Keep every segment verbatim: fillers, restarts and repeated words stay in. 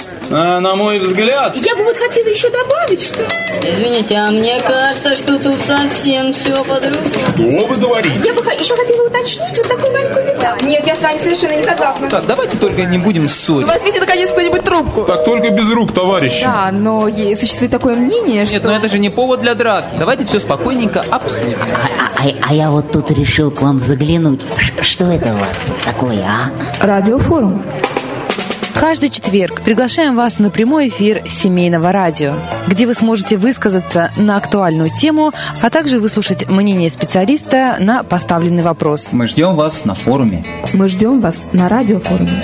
А, на мой взгляд... Я бы вот хотела еще добавить, что... Извините, а мне кажется, что тут совсем все по-другому. Что вы говорите? Я бы еще хотела уточнить вот такую маленькую деталь. Нет, я с вами совершенно не согласна. Так, давайте только не будем ссорить. Возьмите, наконец, кто-нибудь трубку. Так только без рук, товарищи. Да, но существует такое мнение, что... Нет, но это же не повод для драки. Давайте все спокойненько обсудим. А, а, а я вот тут решил к вам заглянуть. Ш- что это у вас тут такое, а? Радиофорум. Каждый четверг приглашаем вас на прямой эфир семейного радио, где вы сможете высказаться на актуальную тему, а также выслушать мнение специалиста на поставленный вопрос. Мы ждем вас на форуме. Мы ждем вас на радиофоруме.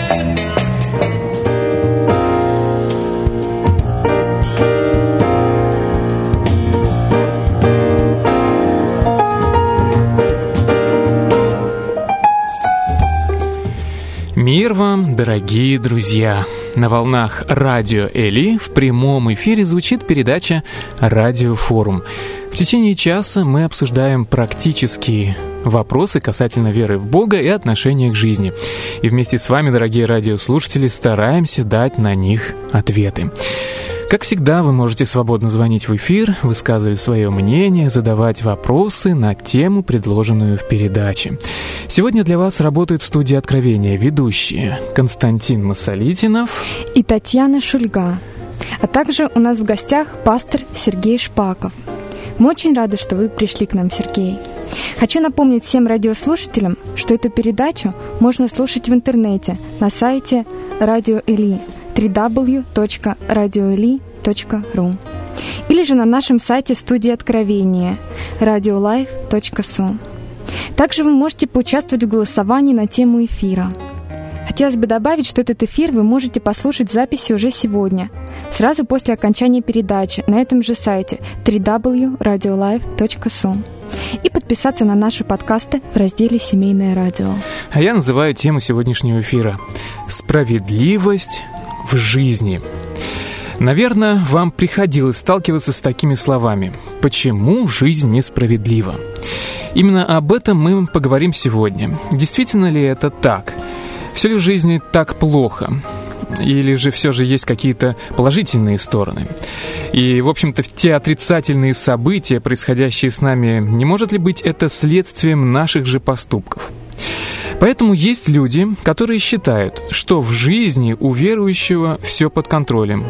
Мир вам, дорогие друзья! На волнах Радио Эли в прямом эфире звучит передача «Радиофорум». В течение часа мы обсуждаем практические вопросы касательно веры в Бога и отношения к жизни. И вместе с вами, дорогие радиослушатели, стараемся дать на них ответы. Как всегда, вы можете свободно звонить в эфир, высказывать свое мнение, задавать вопросы на тему, предложенную в передаче. Сегодня для вас работают в студии «Откровения» ведущие Константин Масолитинов и Татьяна Шульга. А также у нас в гостях пастор Сергей Шпаков. Мы очень рады, что вы пришли к нам, Сергей. Хочу напомнить всем радиослушателям, что эту передачу можно слушать в интернете на сайте Радио Эли дабл ю дабл ю дабл ю точка радио эли точка ру или же на нашем сайте студии Откровения радиолайф точка су. Также вы можете поучаствовать в голосовании на тему эфира. Хотелось бы добавить, что этот эфир вы можете послушать в записи уже сегодня, сразу после окончания передачи на этом же сайте дабл ю дабл ю дабл ю точка радиолайф точка су и подписаться на наши подкасты в разделе «Семейное радио». А я называю тему сегодняшнего эфира «Справедливость в жизни». Наверное, вам приходилось сталкиваться с такими словами: «Почему жизнь несправедлива?». Именно об этом мы поговорим сегодня. Действительно ли это так? Все ли в жизни так плохо? Или же все же есть какие-то положительные стороны? И, в общем-то, те отрицательные события, происходящие с нами, не может ли быть это следствием наших же поступков? Поэтому есть люди, которые считают, что в жизни у верующего все под контролем.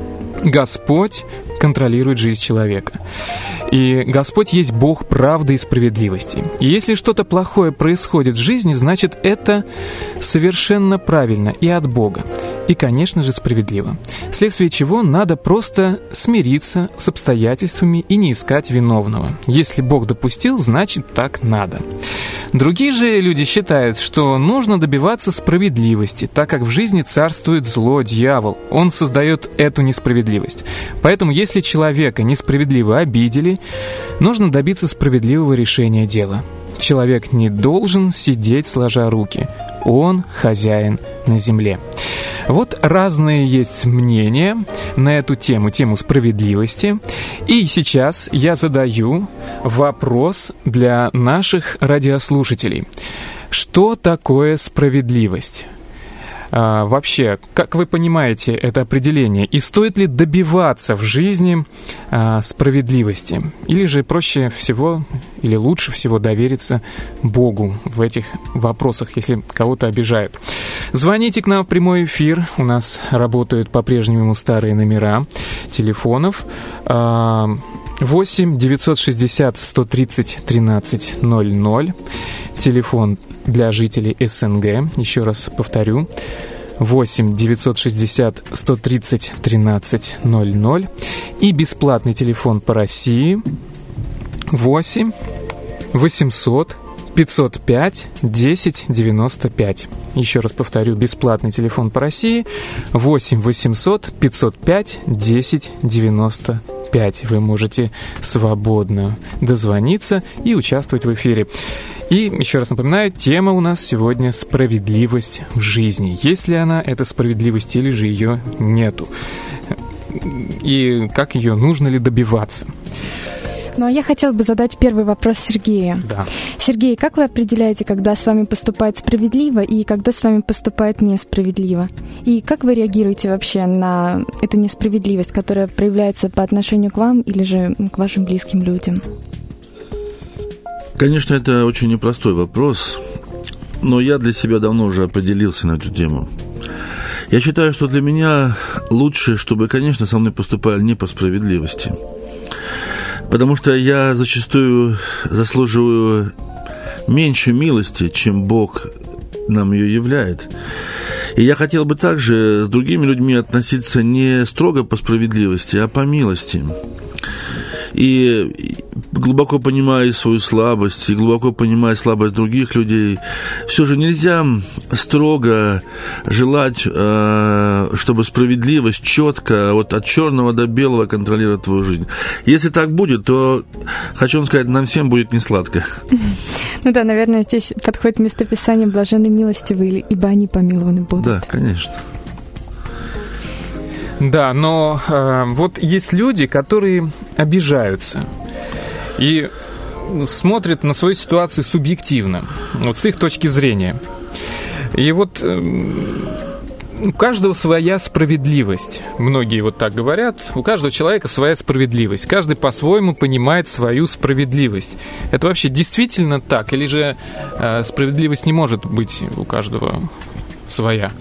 Господь контролирует жизнь человека. И Господь есть Бог правды и справедливости. И если что-то плохое происходит в жизни, значит, это совершенно правильно и от Бога. И, конечно же, справедливо. Вследствие чего надо просто смириться с обстоятельствами и не искать виновного. Если Бог допустил, значит, так надо. Другие же люди считают, что нужно добиваться справедливости, так как в жизни царствует зло, дьявол. Он создает эту несправедливость. Поэтому, если человека несправедливо обидели, нужно добиться справедливого решения дела. Человек не должен сидеть сложа руки. Он хозяин на земле. Вот разные есть мнения на эту тему, тему справедливости. И сейчас я задаю вопрос для наших радиослушателей. Что такое справедливость? А, вообще, как вы понимаете это определение? И стоит ли добиваться в жизни а, справедливости? Или же проще всего, или лучше всего довериться Богу в этих вопросах, если кого-то обижают? Звоните к нам в прямой эфир. У нас работают по-прежнему старые номера телефонов. восемь девятьсот шестьдесят сто тридцать тринадцать ноль ноль. Телефон для жителей СНГ. Еще раз повторю. восемь девятьсот шестьдесят сто тридцать тринадцать ноль ноль. И бесплатный телефон по России. восемь восемьсот пятьсот пять десять девяносто пять. Еще раз повторю, бесплатный телефон по России восемь восемьсот пятьсот пять десять девяносто пять. Вы можете свободно дозвониться и участвовать в эфире. И еще раз напоминаю, тема у нас сегодня «Справедливость в жизни». Есть ли она, эта справедливость, или же ее нету? И как ее, нужно ли добиваться? Ну, а я хотела бы задать первый вопрос Сергею. Да. Сергей, как вы определяете, когда с вами поступает справедливо и когда с вами поступает несправедливо? И как вы реагируете вообще на эту несправедливость, которая проявляется по отношению к вам или же к вашим близким людям? Конечно, это очень непростой вопрос, но я для себя давно уже определился на эту тему. Я считаю, что для меня лучше, чтобы, конечно, со мной поступали не по справедливости. Потому что я зачастую заслуживаю меньше милости, чем Бог нам ее являет. И я хотел бы также с другими людьми относиться не строго по справедливости, а по милости. И глубоко понимая свою слабость, и глубоко понимая слабость других людей, все же нельзя строго желать, чтобы справедливость четко, вот от черного до белого контролировала твою жизнь. Если так будет, то, хочу вам сказать, нам всем будет несладко. Ну да, наверное, здесь подходит местописание «блаженны милостивые, ибо они помилованы будут». Да, конечно. Да, но э, вот есть люди, которые обижаются и смотрят на свою ситуацию субъективно, вот с их точки зрения. И вот э, у каждого своя справедливость. Многие вот так говорят. У каждого человека своя справедливость. Каждый по-своему понимает свою справедливость. Это вообще действительно так? Или же э, справедливость не может быть у каждого своя?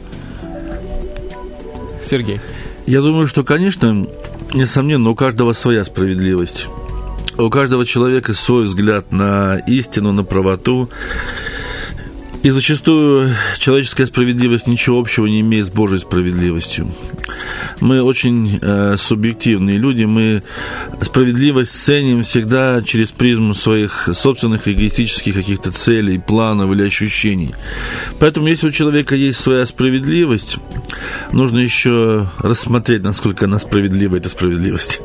Сергей. Я думаю, что, конечно, несомненно, у каждого своя справедливость. У каждого человека свой взгляд на истину, на правоту. И зачастую человеческая справедливость ничего общего не имеет с Божьей справедливостью. Мы очень э, субъективные люди, мы справедливость ценим всегда через призму своих собственных эгоистических каких-то целей, планов или ощущений. Поэтому, если у человека есть своя справедливость, нужно еще рассмотреть, насколько она справедлива, эта справедливость.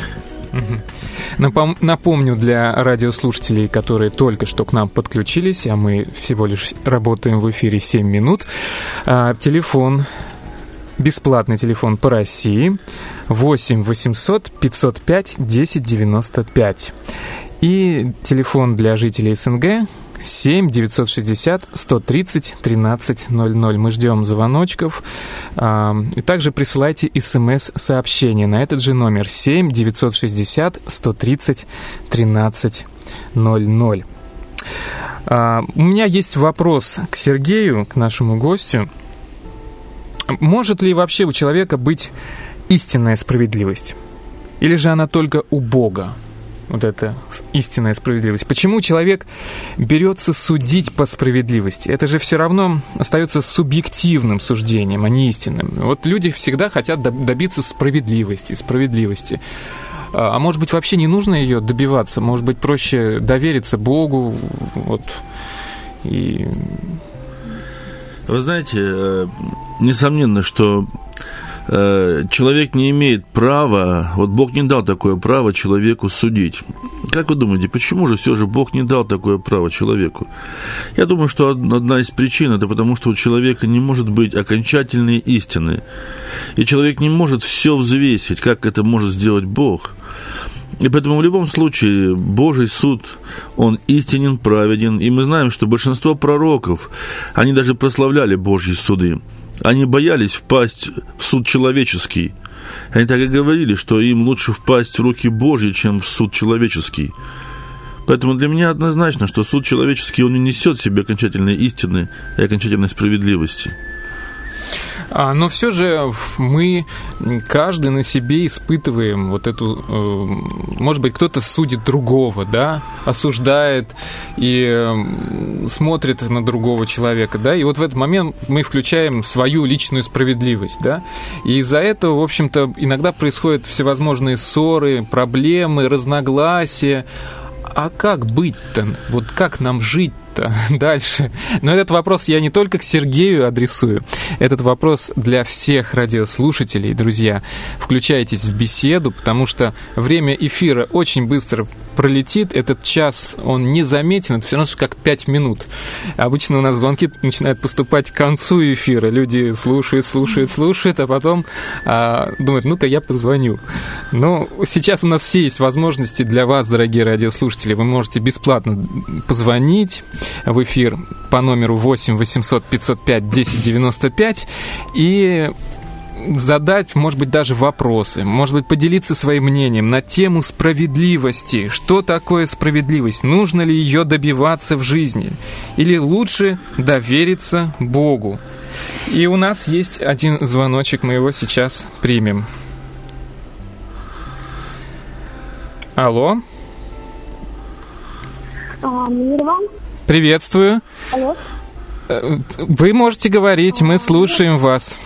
Напомню для радиослушателей, которые только что к нам подключились, а мы всего лишь работаем в эфире семь минут, телефон, бесплатный телефон по России восемь восемьсот пятьсот пять десять девяносто пять. И телефон для жителей СНГ семь девятьсот шестьдесят сто тридцать тринадцать ноль ноль. Мы ждем звоночков. И также присылайте смс-сообщение на этот же номер семь девятьсот шестьдесят сто тридцать тринадцать ноль ноль. У меня есть вопрос к Сергею, к нашему гостю. Может ли вообще у человека быть истинная справедливость? Или же она только у Бога? Вот это истинная справедливость. Почему человек берется судить по справедливости? Это же все равно остается субъективным суждением, а не истинным. Вот люди всегда хотят добиться справедливости, справедливости. А может быть, вообще не нужно ее добиваться? Может быть, проще довериться Богу? Вот. И... Вы знаете, несомненно, что человек не имеет права, вот Бог не дал такое право человеку судить. Как вы думаете, почему же все же Бог не дал такое право человеку? Я думаю, что одна из причин – это потому, что у человека не может быть окончательной истины. И человек не может все взвесить, как это может сделать Бог. И поэтому в любом случае Божий суд, он истинен, праведен. И мы знаем, что большинство пророков, они даже прославляли Божьи суды. Они боялись впасть в суд человеческий. Они так и говорили, что им лучше впасть в руки Божьи, чем в суд человеческий. Поэтому для меня однозначно, что суд человеческий, он не несет в себе окончательной истины и окончательной справедливости. А, но все же мы, каждый на себе испытываем вот эту, э, может быть, кто-то судит другого, да, осуждает и э, смотрит на другого человека, да, и вот в этот момент мы включаем свою личную справедливость, да, и из-за этого, в общем-то, иногда происходят всевозможные ссоры, проблемы, разногласия. А как быть-то? Вот как нам жить делать-то дальше? Но этот вопрос я не только к Сергею адресую. Этот вопрос для всех радиослушателей. Друзья, включайтесь в беседу, потому что время эфира очень быстро пролетит. Этот час, он незаметен. Это все равно, что как пять минут. Обычно у нас звонки начинают поступать к концу эфира. Люди слушают, слушают, слушают, а потом а, думают, ну-ка я позвоню. Но сейчас у нас все есть возможности для вас, дорогие радиослушатели. Вы можете бесплатно позвонить в эфир по номеру восемь восемьсот пятьсот пять десять девяносто пять и задать, может быть, даже вопросы, может быть, поделиться своим мнением на тему справедливости. Что такое справедливость? Нужно ли ее добиваться в жизни? Или лучше довериться Богу? И у нас есть один звоночек, мы его сейчас примем. Алло? А, мир вам. Приветствую. Алло. Вы можете говорить, мы слушаем вас.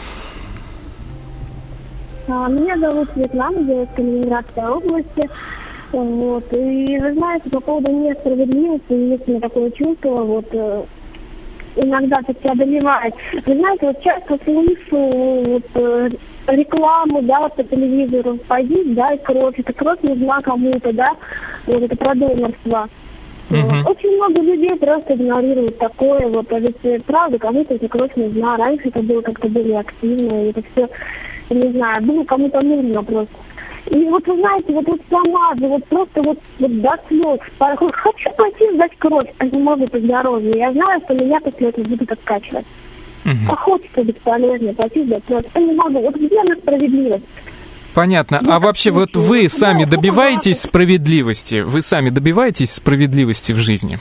Меня зовут Светлана, я из Калининградской области. Вот. И вы знаете, по поводу несправедливости, есть у меня такое чувство, вот иногда так одолевает. Вы знаете, вот часто слышу вот, рекламу, да, вот по телевизору, пойди, дай кровь, эта кровь нужна кому-то, да, вот это про донорство. Uh-huh. Очень много людей просто игнорируют такое, вот, а ведь правда, кому-то эта кровь нужна. Раньше это было как-то более активно, и это все, не знаю, было кому-то нужно просто. И вот вы знаете, вот, вот сама же, вот просто вот, вот до слез, хочу пойти сдать кровь, а не могу по здоровью. Я знаю, что меня после этого будут откачивать. Uh-huh. А хочется бесполезно пойти сдать кровь, а не могу. Вот где она справедливость? Понятно. А вообще вот вы сами добиваетесь справедливости? Вы сами добиваетесь справедливости в жизни?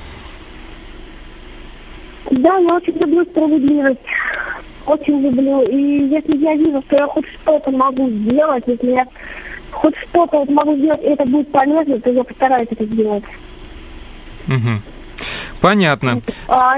Да, я очень люблю справедливость. Очень люблю. И если я вижу, что я хоть что-то могу сделать, если я хоть что-то вот могу сделать, и это будет полезно, то я постараюсь это сделать. Угу. Понятно. А,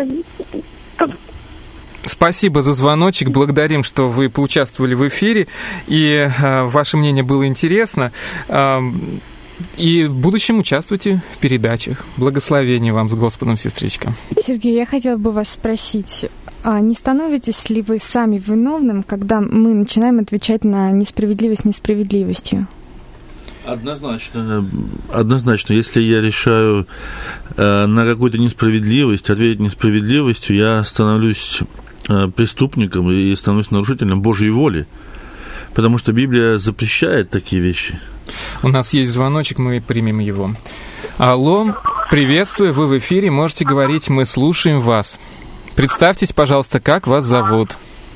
Спасибо за звоночек, благодарим, что вы поучаствовали в эфире, и э, ваше мнение было интересно. Э, и в будущем участвуйте в передачах. Благословения вам с Господом, сестричка. Сергей, я хотела бы вас спросить, а не становитесь ли вы сами виновным, когда мы начинаем отвечать на несправедливость несправедливостью? Однозначно, однозначно, если я решаю э, на какую-то несправедливость, ответить несправедливостью, я становлюсь э, преступником и становлюсь нарушителем Божьей воли, потому что Библия запрещает такие вещи. У нас есть звоночек, мы примем его. Алло, приветствую, вы в эфире, можете говорить, мы слушаем вас. Представьтесь, пожалуйста, как вас зовут?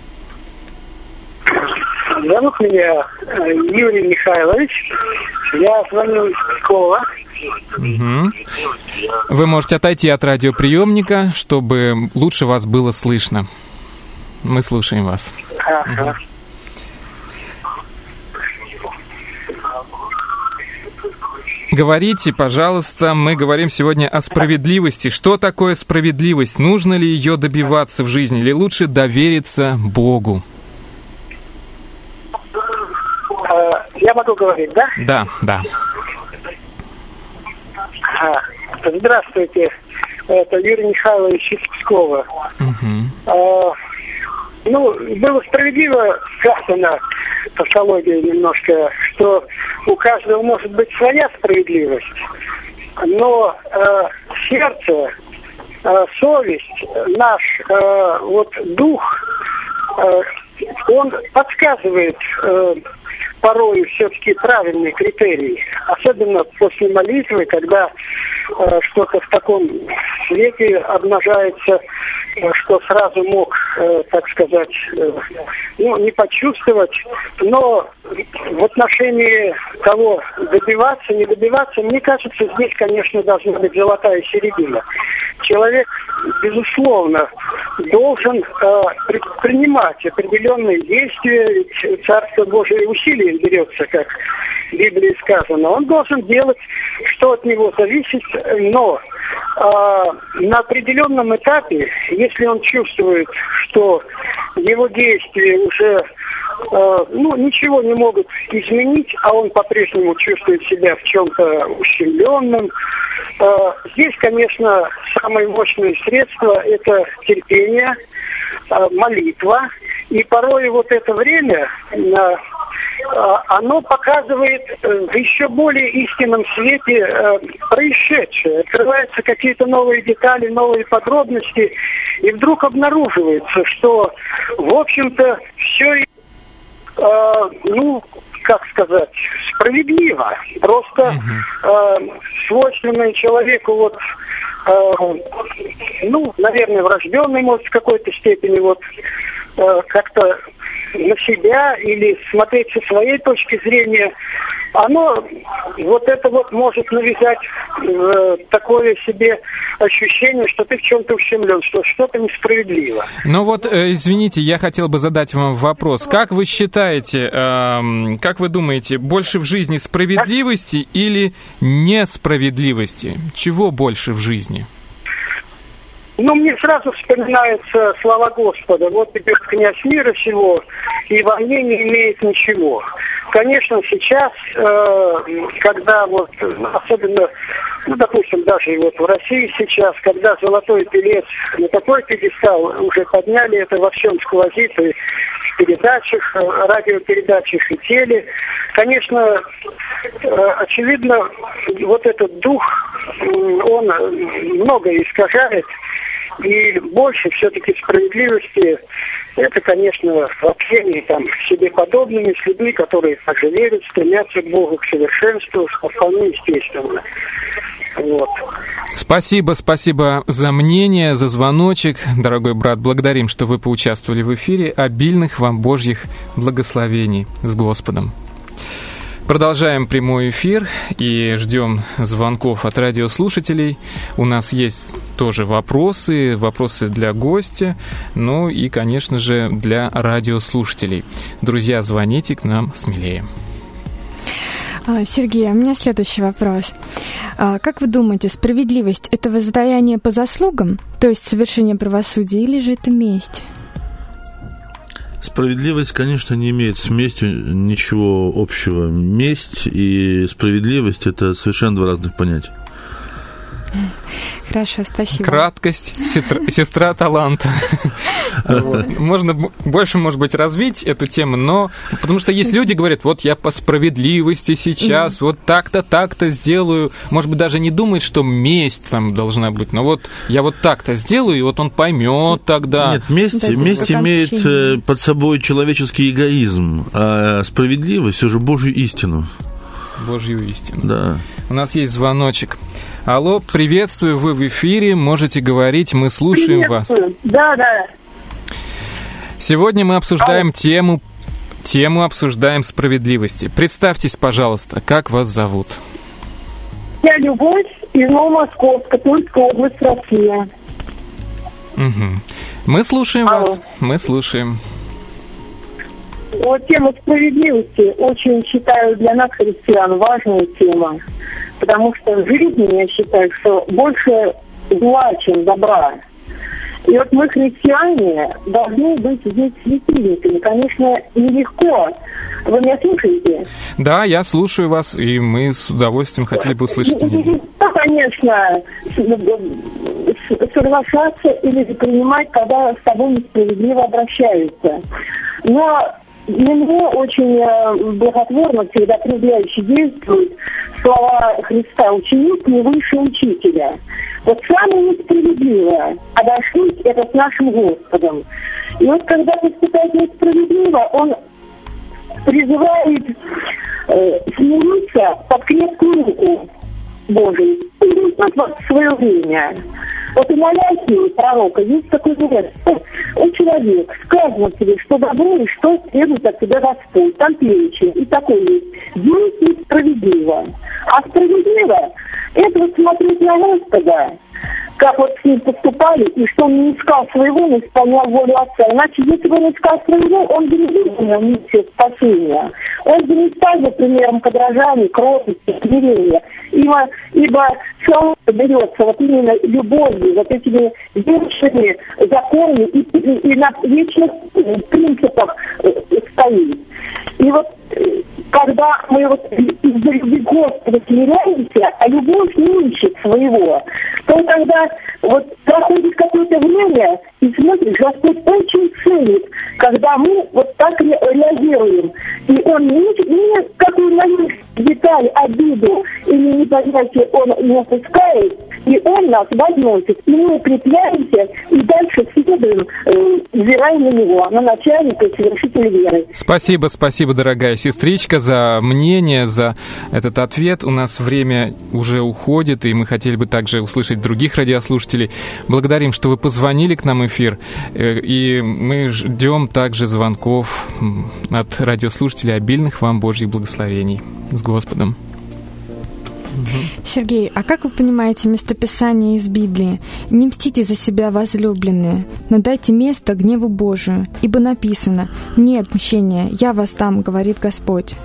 Зовут меня Юрий Михайлович. Я звоню из Пскова. Угу. Вы можете отойти от радиоприемника, чтобы лучше вас было слышно. Мы слушаем вас. Ага. Угу. Говорите, пожалуйста, мы говорим сегодня о справедливости. Что такое справедливость? Нужно ли ее добиваться в жизни или лучше довериться Богу? Я могу говорить, да? Да, да. Здравствуйте, это Юрий Михайлович из Пскова. Угу. А, ну, было справедливо сказано, тавтология немножко, что у каждого может быть своя справедливость, но э, сердце, э, совесть, наш э, вот дух, э, он подсказывает э, порой все-таки правильные критерии, особенно после молитвы, когда э, что-то в таком свете обнажается, э, что сразу мог, э, так сказать, э, ну, не почувствовать, но в отношении того, добиваться, не добиваться, мне кажется, здесь, конечно, должна быть золотая середина. Человек, безусловно, должен э, предпринимать определенные действия, ведь Царство Божие усилием берется, как в Библии сказано. Он должен делать, что от него зависит, но э, на определенном этапе, если он чувствует, что его действия уже ну, ничего не могут изменить, а он по-прежнему чувствует себя в чем-то ущемленным. Здесь, конечно, самое мощное средство – это терпение, молитва. И порой вот это время, оно показывает в еще более истинном свете происшедшее. Открываются какие-то новые детали, новые подробности, и вдруг обнаруживается, что, в общем-то, все, ну, как сказать, справедливо. Просто свойственное человеку вот, ну, наверное, врожденный, может, в какой-то степени вот как-то на себя или смотреть со своей точки зрения, оно вот это вот может навязать э, такое себе ощущение, что ты в чем-то ущемлен, что что-то несправедливо. Ну вот, э, извините, я хотел бы задать вам вопрос. Как вы считаете, э, как вы думаете, больше в жизни справедливости или несправедливости? Чего больше в жизни? Ну, мне сразу вспоминаются слова Господа. Вот идет князь мира сего, и во мне не имеет ничего. Конечно, сейчас, э, когда вот, особенно, ну, допустим, даже и вот в России сейчас, когда золотой телец на такой пьедестал уже подняли, это во всем сквозит, и в передачах, радиопередачах и теле. Конечно, э, очевидно, вот этот дух, он многое искажает. И больше все-таки справедливости, это, конечно, в общении там, с себе подобными, с людьми, которые также верят, стремятся к Богу, к совершенству, вполне естественно. Вот. Спасибо, спасибо за мнение, за звоночек. Дорогой брат, благодарим, что вы поучаствовали в эфире. Обильных вам Божьих благословений с Господом. Продолжаем прямой эфир и ждем звонков от радиослушателей. У нас есть тоже вопросы, вопросы для гостя, ну и, конечно же, для радиослушателей. Друзья, звоните к нам смелее. Сергей, у меня следующий вопрос. Как вы думаете, справедливость – это воздаяние по заслугам, то есть совершение правосудия, или же это месть? Справедливость, конечно, не имеет с местью ничего общего. Месть и справедливость – это совершенно два разных понятия. Хорошо, спасибо. Краткость, сестра, сестра таланта. Можно больше, может быть, развить эту тему, но потому что есть люди, говорят, вот я по справедливости сейчас, вот так-то, так-то сделаю. Может быть, даже не думает, что месть там должна быть, но вот я вот так-то сделаю, и вот он поймет тогда. Нет, месть, месть имеет под собой человеческий эгоизм, а справедливость все же Божью истину. Божью истину. Да. У нас есть звоночек. Алло, приветствую, вы в эфире, можете говорить, мы слушаем вас. Да, да. Сегодня мы обсуждаем Алло. тему, тему обсуждаем справедливости. Представьтесь, пожалуйста, как вас зовут? Я Любовь из Новомосковска, Тульская область, Россия. Угу. Мы слушаем Алло. вас, мы слушаем. Вот тема справедливости очень, считаю, для нас, христиан, важная тема. Потому что в жизни, я считаю, что больше зла, чем добра. И вот мы, христиане, должны быть здесь светильниками. Конечно, нелегко. Вы меня слушаете? Да, я слушаю вас, и мы с удовольствием хотели бы услышать мнение. Ну, конечно, соглашаться или принимать, когда с тобой несправедливо обращаются. Но для меня очень благотворно, всегда определяюще действуют слова Христа: ученик не выше учителя. Вот самое несправедливое — обошлись это с нашим Господом. И вот когда поступает несправедливо, Он призывает э, смириться под крепкую руку Божию и вернуть вас в свое время. Вот у Маляхии, пророка, есть такой верс: «О человек, сказано тебе, что добро и что следует от тебя Господь». Там перечень, и такой есть: действуй справедливо. А справедливо — это вот смотреть на Господа, как вот с ним поступали, и что он не искал своего, но исполнял волю Отца. Иначе, если бы он искал своего, он бы не выполнил миссию спасения. Он бы не стал бы примером подражания, кротости, смирения. Ибо, ибо человек берется вот именно любовью, вот этими вечными законами и, и, и на вечных принципах стоит. И вот когда мы вот из-за любви Господа смиряемся, а любовь не ищет своего, то тогда вот проходит какое-то время, и смотришь, Господь очень ценит, когда мы вот так ре- реагируем. И Он не ищет ни какую малейшую деталь, обиду или непонятие Он не опускает, и Он нас возносит. И мы укрепляемся, и дальше следуем, э, взираем на Него, на начальника и совершителя веры. Спасибо, спасибо, дорогая сестричка, за мнение, за этот ответ. У нас время уже уходит, и мы хотели бы также услышать других радиослушателей. Благодарим, что вы позвонили к нам в эфир, и мы ждем также звонков от радиослушателей. Обильных вам Божьих благословений. С Господом. Сергей, а как вы понимаете местописание из Библии? «Не мстите за себя, возлюбленные, но дайте место гневу Божию, ибо написано: нет мщения, я вас дам, говорит Господь».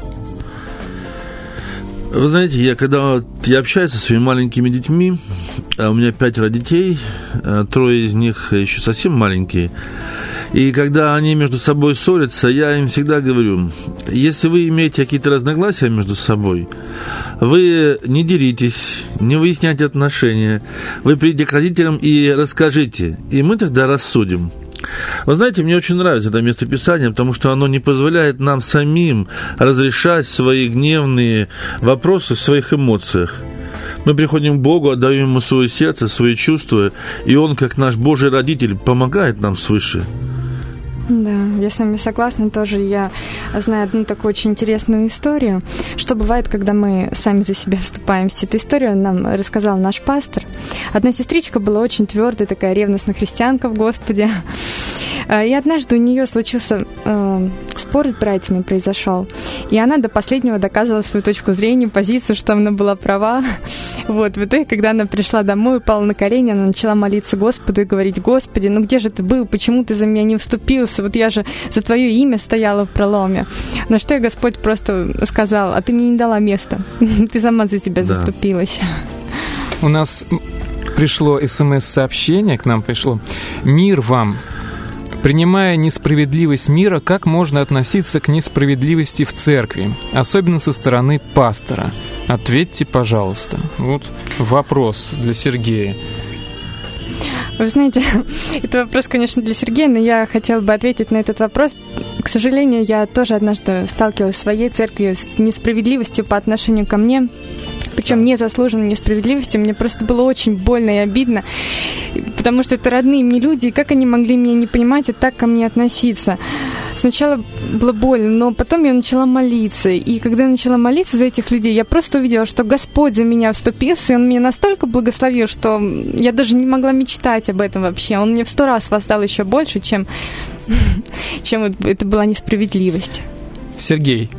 Вы знаете, я когда я общаюсь со своими маленькими детьми, а у меня пятеро детей, трое из них еще совсем маленькие, и когда они между собой ссорятся, я им всегда говорю: если вы имеете какие-то разногласия между собой, вы не деритесь, не выясняйте отношения, вы придите к родителям и расскажите, и мы тогда рассудим. Вы знаете, мне очень нравится это местописание, потому что оно не позволяет нам самим разрешать свои гневные вопросы в своих эмоциях. Мы приходим к Богу, отдаем Ему свое сердце, свои чувства, и Он, как наш Божий родитель, помогает нам свыше. Да, я с вами согласна тоже. Я знаю одну такую очень интересную историю, что бывает, когда мы сами за себя вступаемся. Эту историю нам рассказал наш пастор. Одна сестричка была очень твердая, такая ревностная христианка в Господе. И однажды у нее случился э, спор с братьями, произошел. И она до последнего доказывала свою точку зрения, позицию, что она была права. Вот, в итоге, когда она пришла домой, упала на колени, она начала молиться Господу и говорить: Господи, ну где же ты был? Почему ты за меня не вступился? Вот я же за твое имя стояла в проломе. На что и Господь просто сказал: а ты мне не дала места. Ты сама за себя да. заступилась. У нас пришло смс-сообщение, к нам пришло: «Мир вам! Принимая несправедливость мира, как можно относиться к несправедливости в церкви, особенно со стороны пастора? Ответьте, пожалуйста». Вот вопрос для Сергея. Вы знаете, это вопрос, конечно, для Сергея, но я хотела бы ответить на этот вопрос. К сожалению, я тоже однажды сталкивалась в своей церкви с несправедливостью по отношению ко мне. Причем незаслуженной несправедливостью. Мне просто было очень больно и обидно, потому что это родные мне люди, и как они могли меня не понимать и так ко мне относиться. Сначала было больно, но потом я начала молиться. И когда я начала молиться за этих людей, я просто увидела, что Господь за меня вступился, и Он меня настолько благословил, что я даже не могла мечтать об этом вообще. Он мне в сто раз воздал еще больше, чем, чем это была несправедливость. Сергей,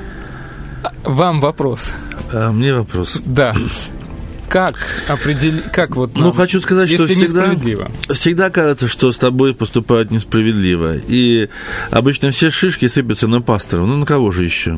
вам вопрос. А мне вопрос. Да. Как определить, как вот нам, ну, хочу сказать, что всегда, всегда кажется, что с тобой поступают несправедливо. И обычно все шишки сыпятся на пастора. Ну, на кого же еще?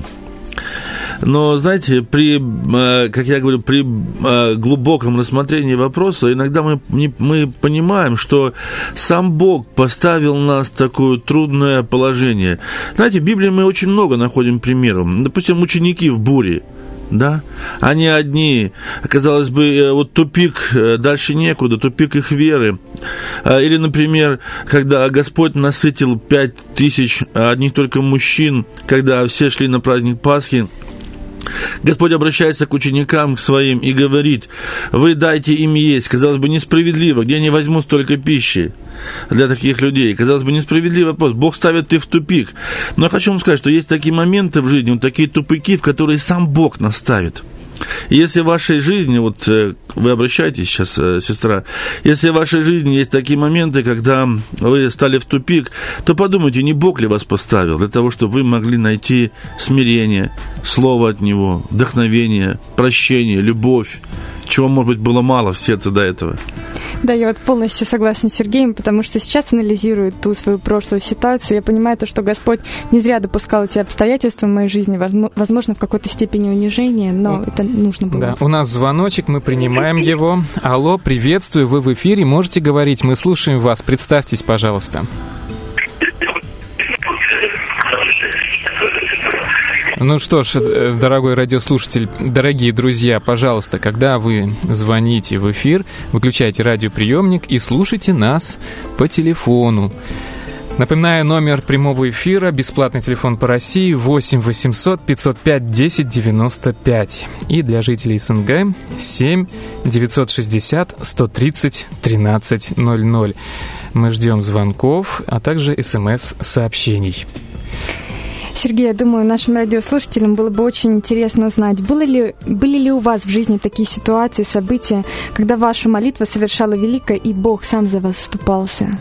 Но, знаете, при, как я говорю, при глубоком рассмотрении вопроса иногда мы, мы понимаем, что сам Бог поставил нас в такое трудное положение. Знаете, в Библии мы очень много находим примеров. Допустим, ученики в буре. Да, они одни, казалось бы, вот тупик, дальше некуда, тупик их веры. Или, например, когда Господь насытил пять тысяч одних только мужчин, когда все шли на праздник Пасхи, Господь обращается к ученикам к своим и говорит: вы дайте им есть. Казалось бы, несправедливо, где они возьмут столько пищи для таких людей. Казалось бы, несправедливый вопрос. Бог ставит их в тупик. Но я хочу вам сказать, что есть такие моменты в жизни, вот такие тупики, в которые сам Бог нас ставит. И если в вашей жизни, вот вы обращаетесь сейчас, сестра, если в вашей жизни есть такие моменты, когда вы стали в тупик, то подумайте, не Бог ли вас поставил для того, чтобы вы могли найти смирение, слово от Него, вдохновение, прощение, любовь, чего, может быть, было мало в сердце до этого. Да, я вот полностью согласна с Сергеем, потому что сейчас, анализируя ту свою прошлую ситуацию, я понимаю то, что Господь не зря допускал эти обстоятельства в моей жизни, возможно, в какой-то степени унижения, но это нужно было. Да, у нас звоночек, мы принимаем его. Алло, приветствую, вы в эфире, можете говорить, мы слушаем вас. Представьтесь, пожалуйста. Ну что ж, дорогой радиослушатель, дорогие друзья, пожалуйста, когда вы звоните в эфир, выключайте радиоприемник и слушайте нас по телефону. Напоминаю, номер прямого эфира, бесплатный телефон по России восемь восемьсот пятьсот пять десять девяносто пять. И для жителей СНГ семь девятьсот шестьдесят сто тридцать тринадцать ноль ноль. Мы ждем звонков, а также смс-сообщений. Сергей, я думаю, нашим радиослушателям было бы очень интересно узнать, было ли, были ли у вас в жизни такие ситуации, события, когда ваша молитва совершала великое, и Бог сам за вас вступался?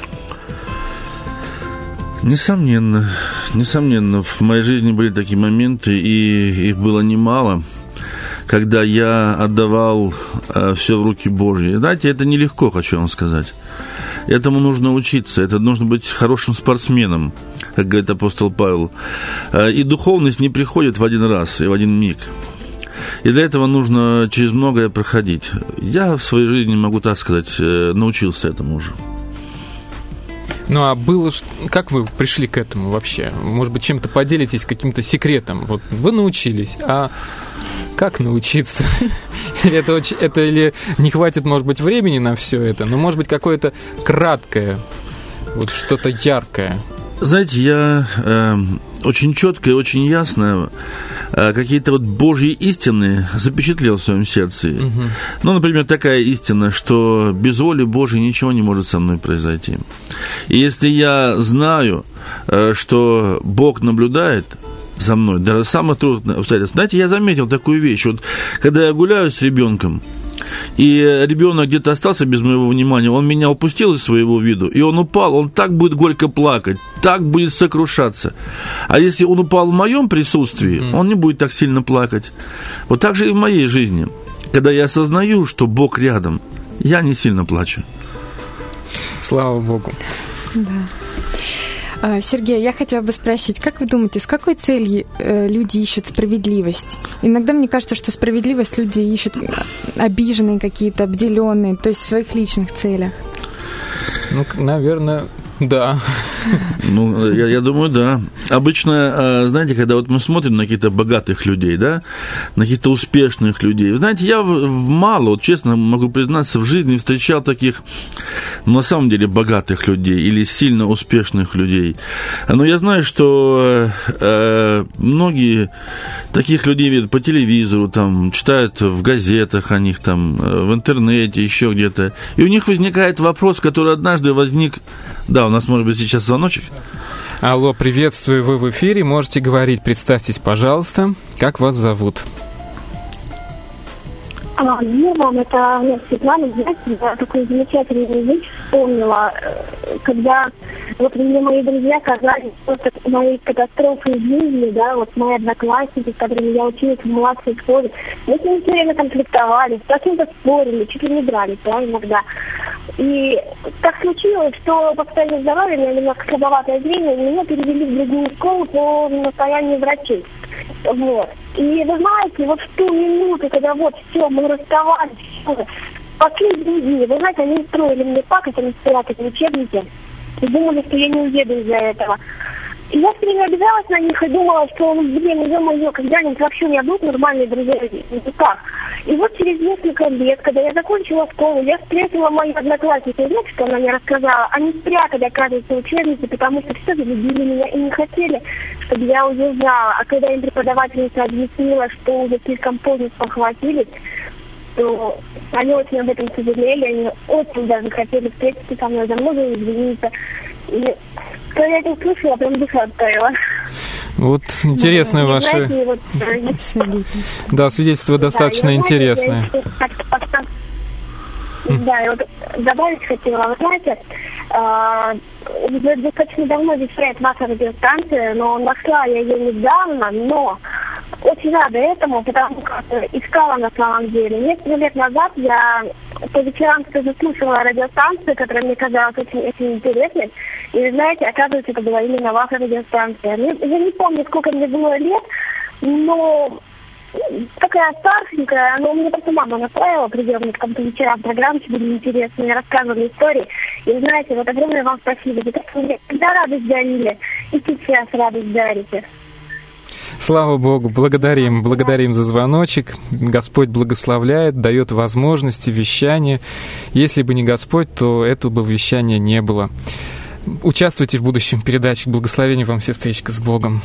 Несомненно, несомненно, в моей жизни были такие моменты, и их было немало, когда я отдавал э, все в руки Божьи. Знаете, это нелегко, хочу вам сказать. Этому нужно учиться, это нужно быть хорошим спортсменом, как говорит апостол Павел. Э, и духовность не приходит в один раз и в один миг. И для этого нужно через многое проходить. Я в своей жизни, могу так сказать, э, научился этому уже. Ну, а было... Как вы пришли к этому вообще? Может быть, чем-то поделитесь, каким-то секретом? Вот вы научились, а как научиться? Или это, это или не хватит, может быть, времени на все это, но, может быть, какое-то краткое, вот что-то яркое? Знаете, я э, очень четко и очень ясно э, какие-то вот Божьи истины запечатлел в своем сердце. Угу. Ну, например, такая истина, что без воли Божьей ничего не может со мной произойти. И если я знаю, э, что Бог наблюдает за мной, даже самых трудных обстоятельств. Знаете, я заметил такую вещь. Вот, когда я гуляю с ребенком, и ребенок где-то остался без моего внимания, он меня упустил из своего виду, и он упал, он так будет горько плакать, так будет сокрушаться. А если он упал в моем присутствии, mm-hmm. он не будет так сильно плакать. Вот так же и в моей жизни. Когда я осознаю, что Бог рядом, я не сильно плачу. Слава Богу. Да. Сергей, я хотела бы спросить, как вы думаете, с какой целью люди ищут справедливость? Иногда мне кажется, что справедливость люди ищут обиженные какие-то, обделенные, то есть в своих личных целях. Ну, наверное, да. Ну, я, я думаю, да. Обычно, знаете, когда вот мы смотрим на каких-то богатых людей, да, на каких-то успешных людей, вы знаете, я в, в мало, вот честно могу признаться, в жизни встречал таких, ну, на самом деле, богатых людей или сильно успешных людей. Но я знаю, что э, многие таких людей видят по телевизору, там, читают в газетах о них, там, в интернете, еще где-то. И у них возникает вопрос, который однажды возник... Да, у нас, может быть, сейчас звоночек. Алло, приветствую, вы в эфире, можете говорить, представьтесь, пожалуйста, как вас зовут? А, ну, вам это, нет, Светлана, знаете, я такую замечательную вещь вспомнила, когда вот мне мои друзья казались просто моей катастрофой в жизни, да, вот мои одноклассники, с которыми я училась в младшей школе, мы с ними все время конфликтовали, с кем-то спорили, чуть ли не дрались, да, иногда. И так случилось, что по состоянию здоровья, у меня немножко слабоватое зрение, меня перевели в другую школу по настоянию врачей. Вот. И вы знаете, вот в ту минуту, когда вот все, мы расставались, все, последние дни, вы знаете, они устроили мне пакость, они спрятали учебники и думали, что я не уеду из-за этого. И я все время обижалась на них и думала, что, блин, ё-моё, когда-нибудь вообще у меня будут нормальные друзья. Ну как? И вот через несколько лет, когда я закончила школу, я встретила мою одноклассницу, знаете, что она мне рассказала? Они спрятали, оказывается, учебники, потому что все любили меня и не хотели, чтобы я уезжала. А когда им преподавательница объяснила, что уже слишком поздно спохватились, то они очень об этом сожалели, они очень даже хотели встретиться со мной, за многое извиниться. И когда я это услышала, прям душа оттаяла. Вот интересное да, ваше... Знаете, вот, свидетельство. Да, свидетельство достаточно да, интересное. Да, и вот добавить хотела, вы знаете, уже достаточно давно вещает ваша радиостанция, но нашла я ее недавно, но очень рада этому, потому что искала на самом деле. Несколько лет назад я по вечерам тоже слушала радиостанцию, которая мне казалась очень, очень интересной. И вы знаете, оказывается, это была именно ваша радиостанция. Я не помню, сколько мне было лет, но такая старшенькая, но мне просто мама настраивала, приезжала к там-то вечерам, программки были интересные, рассказывали истории. И вы знаете, вот огромное вам спасибо. Вы как мне всегда радость дарили, и сейчас радость дарите. Слава Богу, благодарим, благодарим за звоночек. Господь благословляет, дает возможности, вещания. Если бы не Господь, то этого бы вещания не было. Участвуйте в будущем передаче. Благословение вам, сестричка, с Богом.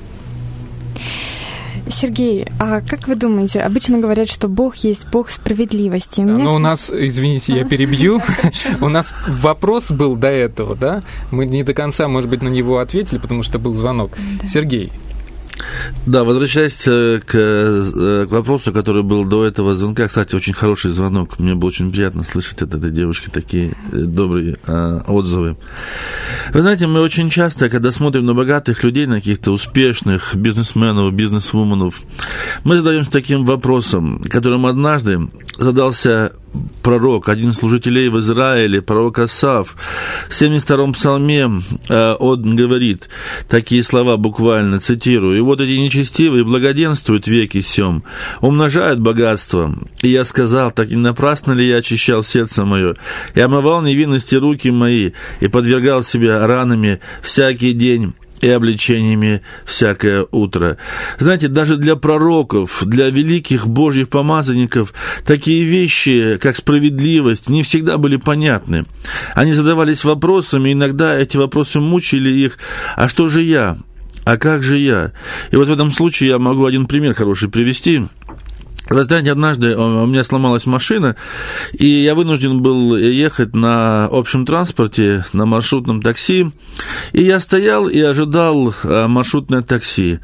Сергей, а как вы думаете, обычно говорят, что Бог есть Бог справедливости. У Ну, у нас, извините, я перебью, у нас вопрос был до этого, да? Мы не до конца, может быть, на него ответили, потому что был звонок. Сергей. Да, возвращаясь к, к вопросу, который был до этого звонка, кстати, очень хороший звонок, мне было очень приятно слышать от этой девушки такие добрые а, отзывы. Вы знаете, мы очень часто, когда смотрим на богатых людей, на каких-то успешных бизнесменов, бизнесвуменов, мы задаемся таким вопросом, которым однажды задался пророк, один из служителей в Израиле, пророк Асаф. В семьдесят втором псалме э, он говорит такие слова буквально, цитирую: «И вот эти нечестивые благоденствуют веки сем, умножают богатство. И я сказал, так не напрасно ли я очищал сердце мое, и омывал невинности руки мои, и подвергал себя ранами всякий день, и обличениями всякое утро». Знаете, даже для пророков, для великих Божьих помазанников такие вещи, как справедливость, не всегда были понятны. Они задавались вопросами, и иногда эти вопросы мучили их: «А что же я? А как же я?» И вот в этом случае я могу один пример хороший привести. Вы знаете, однажды у меня сломалась машина, и я вынужден был ехать на общем транспорте, на маршрутном такси, и я стоял и ожидал маршрутное такси.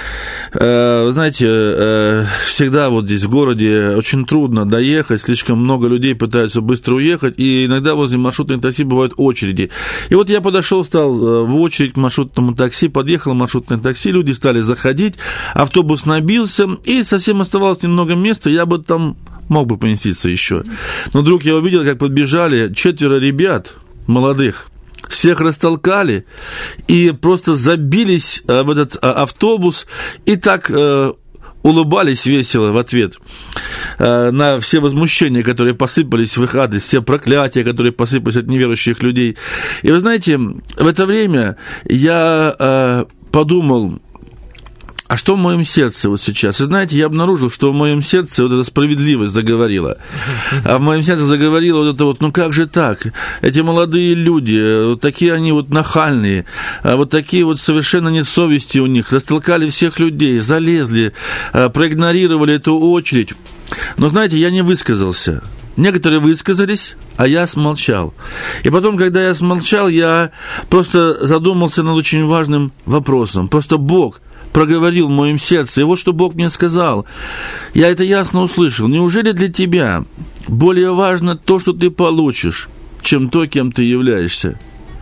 Вы знаете, всегда вот здесь в городе очень трудно доехать, слишком много людей пытаются быстро уехать, и иногда возле маршрутных такси бывают очереди. И вот я подошел, стал в очередь к маршрутному такси, подъехал маршрутное такси, люди стали заходить, автобус набился, и совсем оставалось немного места, я бы там мог бы поместиться еще. Но вдруг я увидел, как подбежали четверо ребят молодых, всех растолкали и просто забились в этот автобус и так э, улыбались весело в ответ э, на все возмущения, которые посыпались в их адрес, все проклятия, которые посыпались от неверующих людей. И вы знаете, в это время я э, подумал: а что в моем сердце вот сейчас? И знаете, я обнаружил, что в моем сердце вот эта справедливость заговорила. А в моем сердце заговорила вот это вот: ну как же так? Эти молодые люди, вот такие они вот нахальные, вот такие вот совершенно нет совести у них, растолкали всех людей, залезли, проигнорировали эту очередь. Но знаете, я не высказался. Некоторые высказались, а я смолчал. И потом, когда я смолчал, я просто задумался над очень важным вопросом. Просто Бог проговорил в моем сердце, и вот что Бог мне сказал. Я это ясно услышал. Неужели для тебя более важно то, что ты получишь, чем то, кем ты являешься?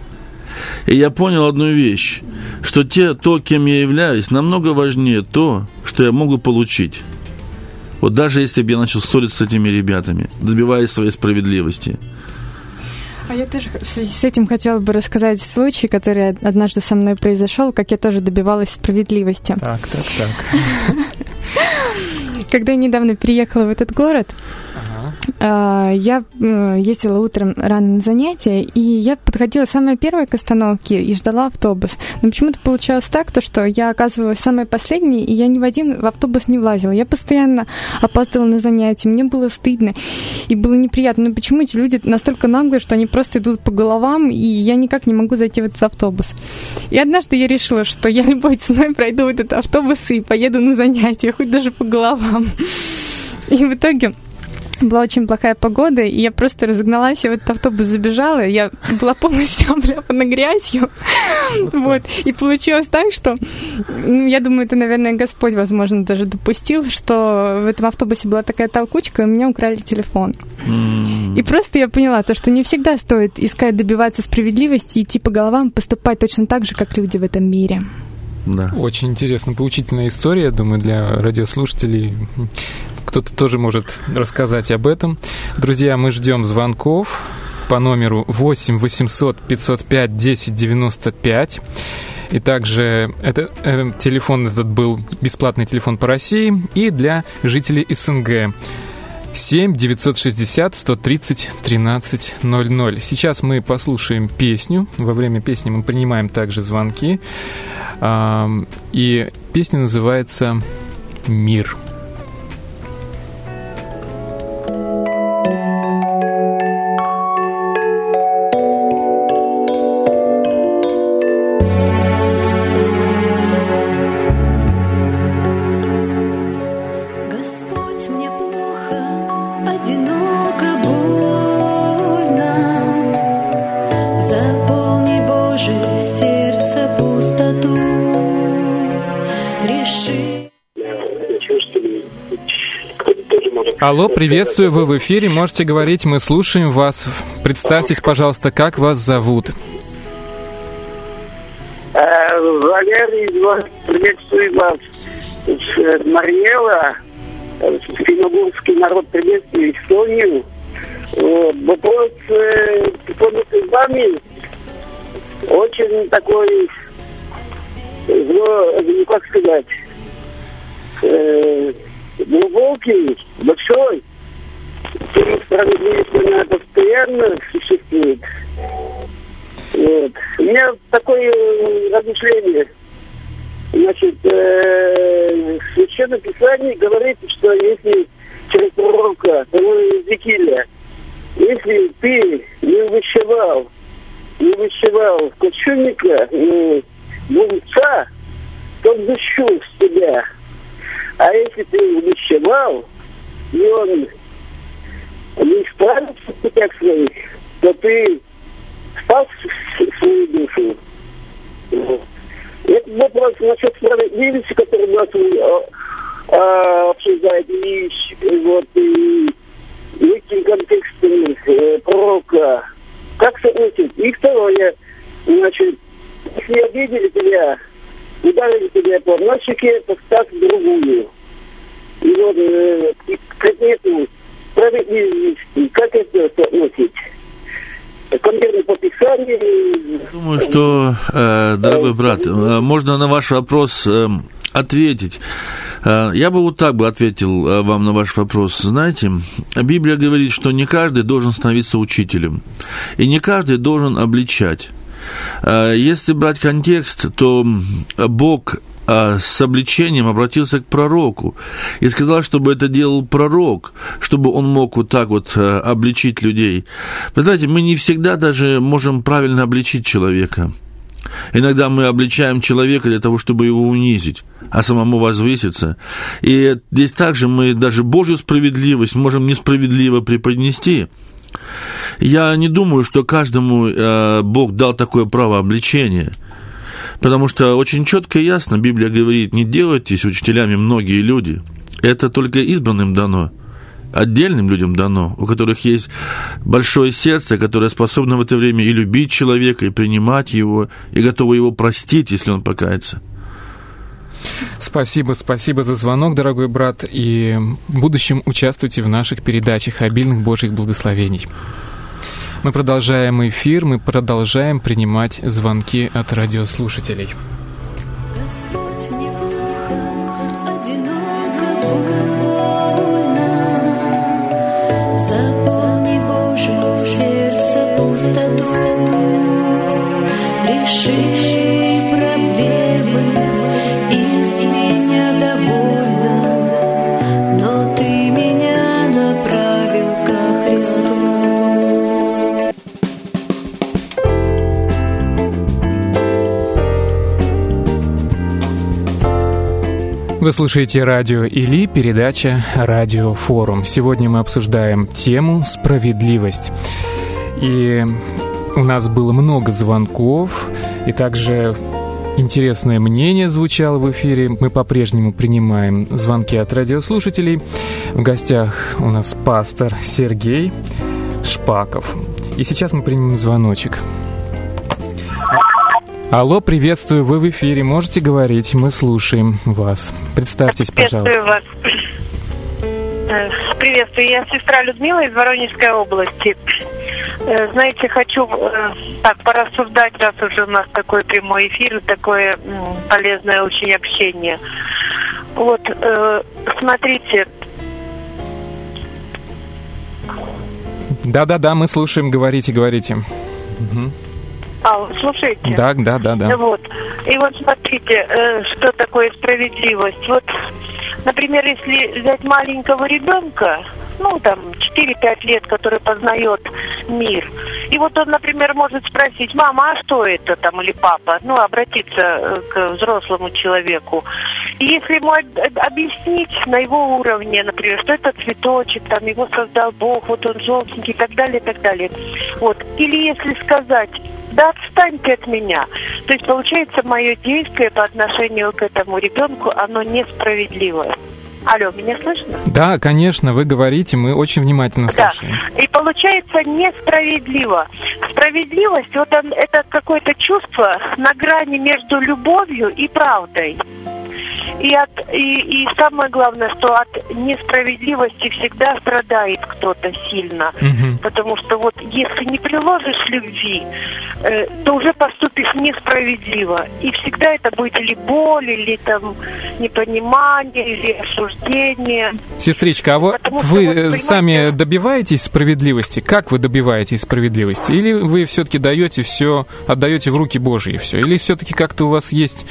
И я понял одну вещь, что те, то, кем я являюсь, намного важнее то, что я могу получить. Вот даже если бы я начал ссориться с этими ребятами, добиваясь своей справедливости. А я тоже в связи с этим хотела бы рассказать случай, который однажды со мной произошел, как я тоже добивалась справедливости. Так, так, так. Когда я недавно переехала в этот город, ага. я ездила утром рано на занятия, и я подходила самая первая к остановке и ждала автобус. Но почему-то получалось так, то, что я оказывалась самой последней, и я ни в один в автобус не влазила. Я постоянно опаздывала на занятия, мне было стыдно и было неприятно. Но почему эти люди настолько наглые, что они просто идут по головам, и я никак не могу зайти в этот автобус? И однажды я решила, что я любой ценой пройду в этот автобус и поеду на занятия, хоть даже по головам. И в итоге была очень плохая погода, и я просто разогналась, я в этот автобус забежала, я была полностью обляпана грязью. Вот. И получилось так, что, ну, я думаю, это, наверное, Господь, возможно, даже допустил, что в этом автобусе была такая толкучка, и у меня украли телефон. И просто я поняла то, что не всегда стоит искать добиваться справедливости и идти по головам, поступать точно так же, как люди в этом мире. Да. Очень интересно, поучительная история, думаю, для радиослушателей. Кто-то тоже может рассказать об этом. Друзья, мы ждем звонков по номеру восемь восемьсот пятьсот пять десять девяносто пять. И также это, э, телефон этот был бесплатный телефон по России и для жителей СНГ. семь девятьсот шестьдесят сто тридцать тринадцать ноль ноль. Сейчас мы послушаем песню. Во время песни мы принимаем также звонки. И Песня называется «Мир». Алло, приветствую, вы в эфире, можете говорить, мы слушаем вас. Представьтесь, пожалуйста, как вас зовут? Валерий, приветствую вас. Марьела, финно-угорский народ, приветствую Эстонию. Вопрос с вами очень такой, ну, как сказать, глубокий, большой. Справедливость, она постоянно существует. Вот. У меня такое размышление. Значит, э, Священное Писание говорит, что если через пророка, Иезекииля, если ты не увещевал, не увещевал кочевника, ну, глупца, то дышу с тебя. А если ты увещевал, и он не исправился в путях своих, то ты спас свою душу. Это вопрос насчет справедливости, который у нас а, обсуждает, и, вот, и, и этим контекстом э, пророка. Как соотносить? И второе, значит, если обидели тебя, ударили тебя по одной щеке, поставь другую. И вот э, к этому справедливости, как это соотносить? Конкретно по Писанию. Думаю, что, э, дорогой брат, э, можно на ваш вопрос э, ответить. Э, я бы вот так бы ответил э, вам на ваш вопрос. Знаете, Библия говорит, что не каждый должен становиться учителем, и не каждый должен обличать. Э, если брать контекст, то Бог с обличением обратился к пророку и сказал, чтобы это делал пророк, чтобы он мог вот так вот обличить людей. Вы знаете, мы не всегда даже можем правильно обличить человека. Иногда мы обличаем человека для того, чтобы его унизить, а самому возвыситься. И здесь также мы даже Божью справедливость можем несправедливо преподнести. Я не думаю, что каждому э, Бог дал такое право обличения. Потому что очень четко и ясно Библия говорит, не делайтесь учителями многие люди. Это только избранным дано, отдельным людям дано, у которых есть большое сердце, которое способно в это время и любить человека, и принимать его, и готово его простить, если он покается. Спасибо, спасибо за звонок, дорогой брат, и в будущем участвуйте в наших передачах обильных Божьих благословений. Мы продолжаем эфир, мы продолжаем принимать звонки от радиослушателей. Господь, мне плохо, одиноко, больно. Заполни, Боже, сердце пустоту. Реши проблемы, из меня довольна. Но ты меня направил ко Христу. Вы слушаете радио Или, передача «Радиофорум». Сегодня мы обсуждаем тему «Справедливость». И у нас было много звонков, и также интересное мнение звучало в эфире. Мы по-прежнему принимаем звонки от радиослушателей. В гостях у нас пастор Сергей Шпаков. И сейчас мы примем звоночек. Алло, приветствую, вы в эфире, можете говорить, мы слушаем вас. Представьтесь, пожалуйста. Приветствую вас. Приветствую, я сестра Людмила из Воронежской области. Знаете, хочу так порассуждать, раз уже у нас такой прямой эфир, такое полезное очень общение. Вот, смотрите. Да-да-да, мы слушаем, говорите, говорите. Угу. А, слушайте? Да, да, да, да. Вот. И вот смотрите, э, что такое справедливость. Вот, например, если взять маленького ребенка, ну, там, четыре-пять лет, который познает мир. И вот он, например, может спросить: мама, а что это там, или папа? Ну, обратиться к взрослому человеку. И если ему объяснить на его уровне, например, что это цветочек, там, его создал Бог, вот он желтенький, и так далее, и так далее. Вот. Или если сказать: да отстаньте от меня. То есть, получается, мое действие по отношению к этому ребенку, оно несправедливое. Алло, меня слышно? Да, конечно, вы говорите, мы очень внимательно слушаем. Да, и получается несправедливо. Справедливость, вот он, это какое-то чувство на грани между любовью и правдой. И, от, и, и самое главное, что от несправедливости всегда страдает кто-то сильно. Угу. Потому что вот если не приложишь любви, э, то уже поступишь несправедливо. И всегда это будет или боль, или там непонимание, или осуждение. Сестричка, а вот Потому вы что, вот, сами добиваетесь справедливости? Как вы добиваетесь справедливости? Или вы все-таки даете все, отдаете в руки Божьи все? Или все-таки как-то у вас есть...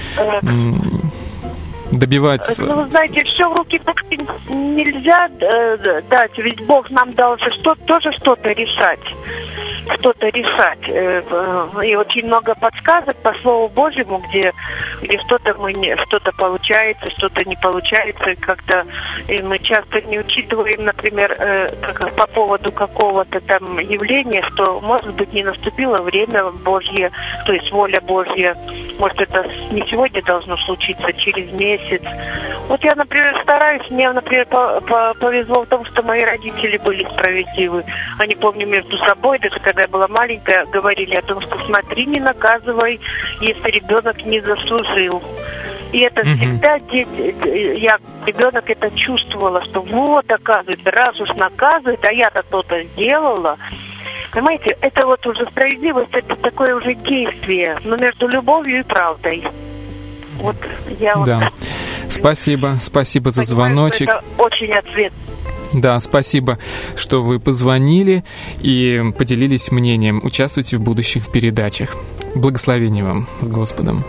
М- добивать... Ну, вы знаете, все в руки нельзя э, дать, ведь Бог нам дал же что, тоже что-то решать. Что-то решать. Э, э, и очень много подсказок по Слову Божьему, где, где что-то мы не, что-то получается, что-то не получается. И как-то и мы часто не учитываем, например, э, как, по поводу какого-то там явления, что, может быть, не наступило время Божье, то есть воля Божья. Может, это не сегодня должно случиться, а через месяц. Вот я, например, стараюсь, мне, например, повезло в том, что мои родители были справедливы. Они, помню, между собой, даже когда я была маленькая, говорили о том, что смотри, не наказывай, если ребенок не заслужил. И это mm-hmm. всегда дети, я, ребенок это чувствовала, что вот, оказывается, раз уж наказывает, а я-то то-то сделала. Понимаете, это вот уже справедливость, это такое уже действие, но между любовью и правдой. Вот я вот... Да. Спасибо, спасибо за понимаю, звоночек. Это очень ответственно. Да, спасибо, что вы позвонили и поделились мнением. Участвуйте в будущих передачах. Благословения вам с Господом.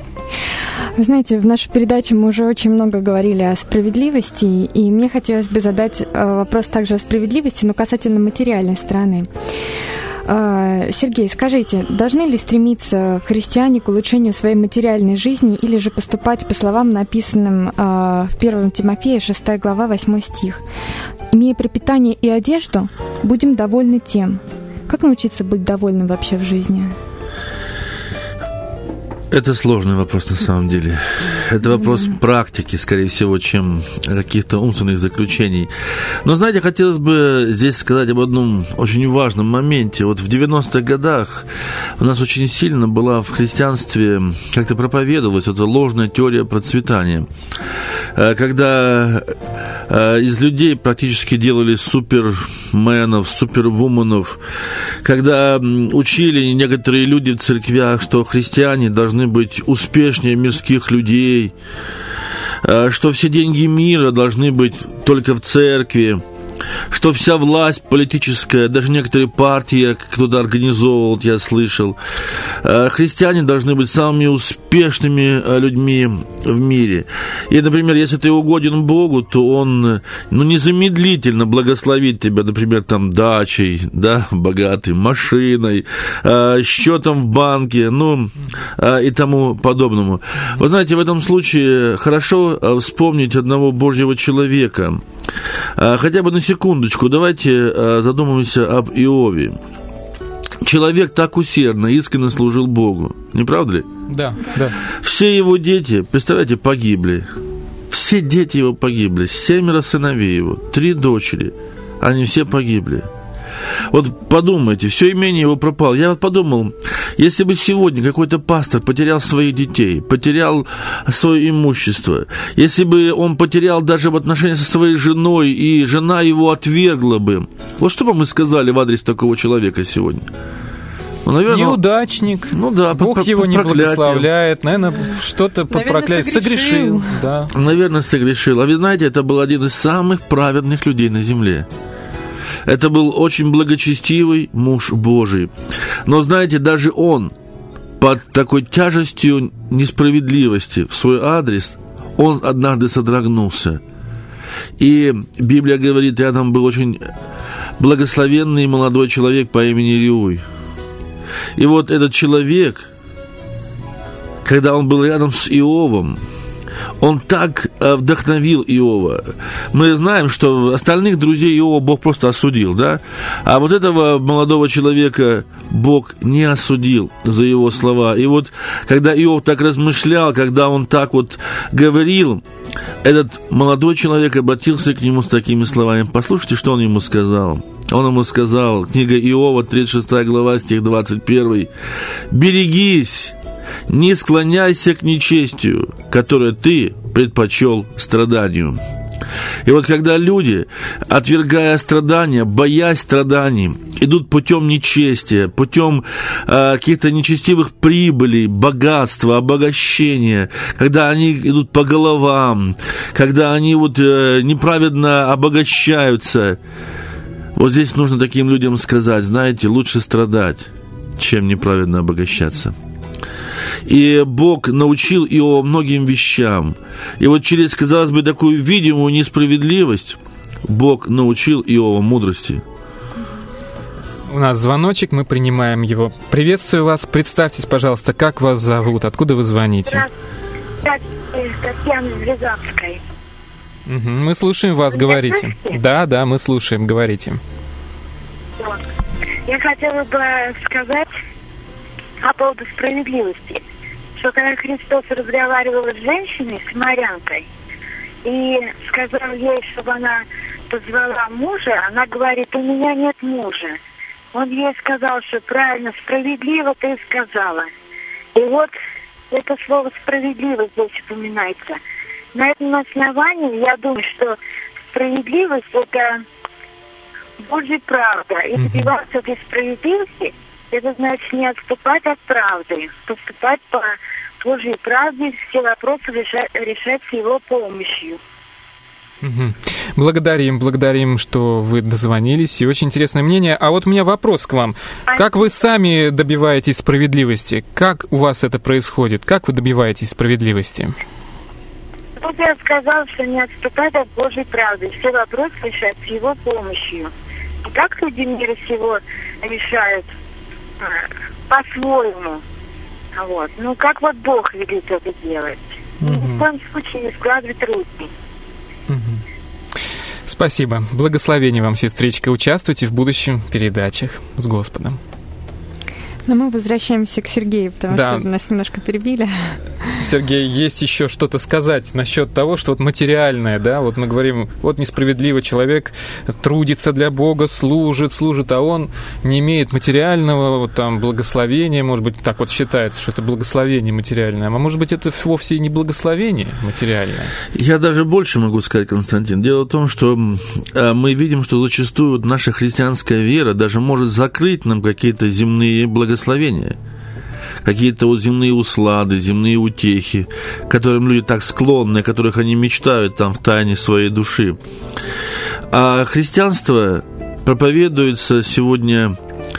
Вы знаете, в нашей передаче мы уже очень много говорили о справедливости, и мне хотелось бы задать вопрос также о справедливости, но касательно материальной стороны. Сергей, скажите, должны ли стремиться христиане к улучшению своей материальной жизни или же поступать по словам, написанным в первом Тимофея, шестая глава, восьмой стих? «Имея пропитание и одежду, будем довольны тем». Как научиться быть довольным вообще в жизни? Это сложный вопрос на самом деле. Это вопрос mm-hmm. практики, скорее всего, чем каких-то умственных заключений. Но, знаете, хотелось бы здесь сказать об одном очень важном моменте. Вот в девяностых годах у нас очень сильно была в христианстве, как-то проповедовалась эта ложная теория процветания. Когда из людей практически делали суперменов, супервуменов, когда учили некоторые люди в церквях, что христиане должны быть успешнее мирских людей, что все деньги мира должны быть только в церкви, что вся власть политическая, даже некоторые партии кто-то организовывал, я слышал, христиане должны быть самыми успешными людьми в мире. И, например, если ты угоден Богу, то Он ну, незамедлительно благословит тебя, например, там, дачей, да, богатой, машиной, счетом в банке, ну, и тому подобному. Вы знаете, в этом случае хорошо вспомнить одного Божьего человека. Хотя бы на секундочку, давайте задумаемся об Иове. Человек так усердно, искренне служил Богу, не правда ли? Да, да. Все его дети, представляете, погибли. Все дети его погибли, семеро сыновей его, три дочери, они все погибли. Вот подумайте, все имение его пропало. Я вот подумал, если бы сегодня какой-то пастор потерял своих детей, потерял свое имущество, если бы он потерял даже в отношении со своей женой, и жена его отвергла бы, вот что бы мы сказали в адрес такого человека сегодня? Ну, наверное, неудачник, ну, да, Бог под, его под не проклятием. благословляет, наверное, что-то под проклятием согрешил. Да. Наверное, согрешил. А вы знаете, это был один из самых праведных людей на земле. Это был очень благочестивый муж Божий. Но, знаете, даже он под такой тяжестью несправедливости в свой адрес, он однажды содрогнулся. И Библия говорит, рядом был очень благословенный молодой человек по имени Риуй. И вот этот человек, когда он был рядом с Иовом, он так вдохновил Иова. Мы знаем, что остальных друзей Иова Бог просто осудил, да? А вот этого молодого человека Бог не осудил за его слова. И вот, когда Иов так размышлял, когда он так вот говорил, этот молодой человек обратился к нему с такими словами. Послушайте, что он ему сказал. Он ему сказал, книга Иова, тридцать шестая глава, стих двадцать первый. «Берегись, не склоняйся к нечестию, которое ты предпочел страданию». И вот когда люди, отвергая страдания, боясь страданий, идут путем нечестия, путем э, каких-то нечестивых прибылей, богатства, обогащения, когда они идут по головам, когда они вот э, неправедно обогащаются, вот здесь нужно таким людям сказать, знаете, лучше страдать, чем неправедно обогащаться. И Бог научил Иова многим вещам. И вот через, казалось бы, такую видимую несправедливость Бог научил Иова мудрости. У нас звоночек, мы принимаем его. Приветствую вас. Представьтесь, пожалуйста, как вас зовут, откуда вы звоните? Здравствуйте, Татьяна из Рязанской. Угу, мы слушаем вас, вы говорите. Да, да, мы слушаем, говорите. Вот. Я хотела бы сказать по поводу справедливости, что когда Христос разговаривал с женщиной, с самарянкой, и сказал ей, чтобы она позвала мужа, она говорит, у меня нет мужа. Он ей сказал, что правильно, справедливо ты сказала. И вот это слово «справедливо» здесь упоминается. На этом основании я думаю, что справедливость – это Божья правда. И добиваться этой справедливости – это значит не отступать от правды, поступать по Божьей правде, все вопросы решать, решать с Его помощью. Угу. Благодарим, благодарим, что вы дозвонились, и очень интересное мнение. А вот у меня вопрос к вам. Как вы сами добиваетесь справедливости? Как у вас это происходит? Как вы добиваетесь справедливости? Вот я сказала, что не отступать от Божьей правды, все вопросы решать с Его помощью. И как люди мира сего решают? По-своему. Вот. Ну, как вот Бог велит это делать. Угу. Ни в коем случае не складывать руки. Угу. Спасибо. Благословения вам, сестричка. Участвуйте в будущих передачах с Господом. Но мы возвращаемся к Сергею, потому да. что нас немножко перебили. Сергей, есть еще что-то сказать насчет того, что вот материальное, да, вот мы говорим, вот несправедливо человек трудится для Бога, служит, служит, а он не имеет материального вот там благословения, может быть, так вот считается, что это благословение материальное, а может быть, это вовсе и не благословение материальное. Я даже больше могу сказать, Константин. Дело в том, что мы видим, что зачастую наша христианская вера даже может закрыть нам какие-то земные благословения, благословения, какие-то вот земные услады, земные утехи, к которым люди так склонны, о которых они мечтают там в тайне своей души. А христианство проповедуется сегодня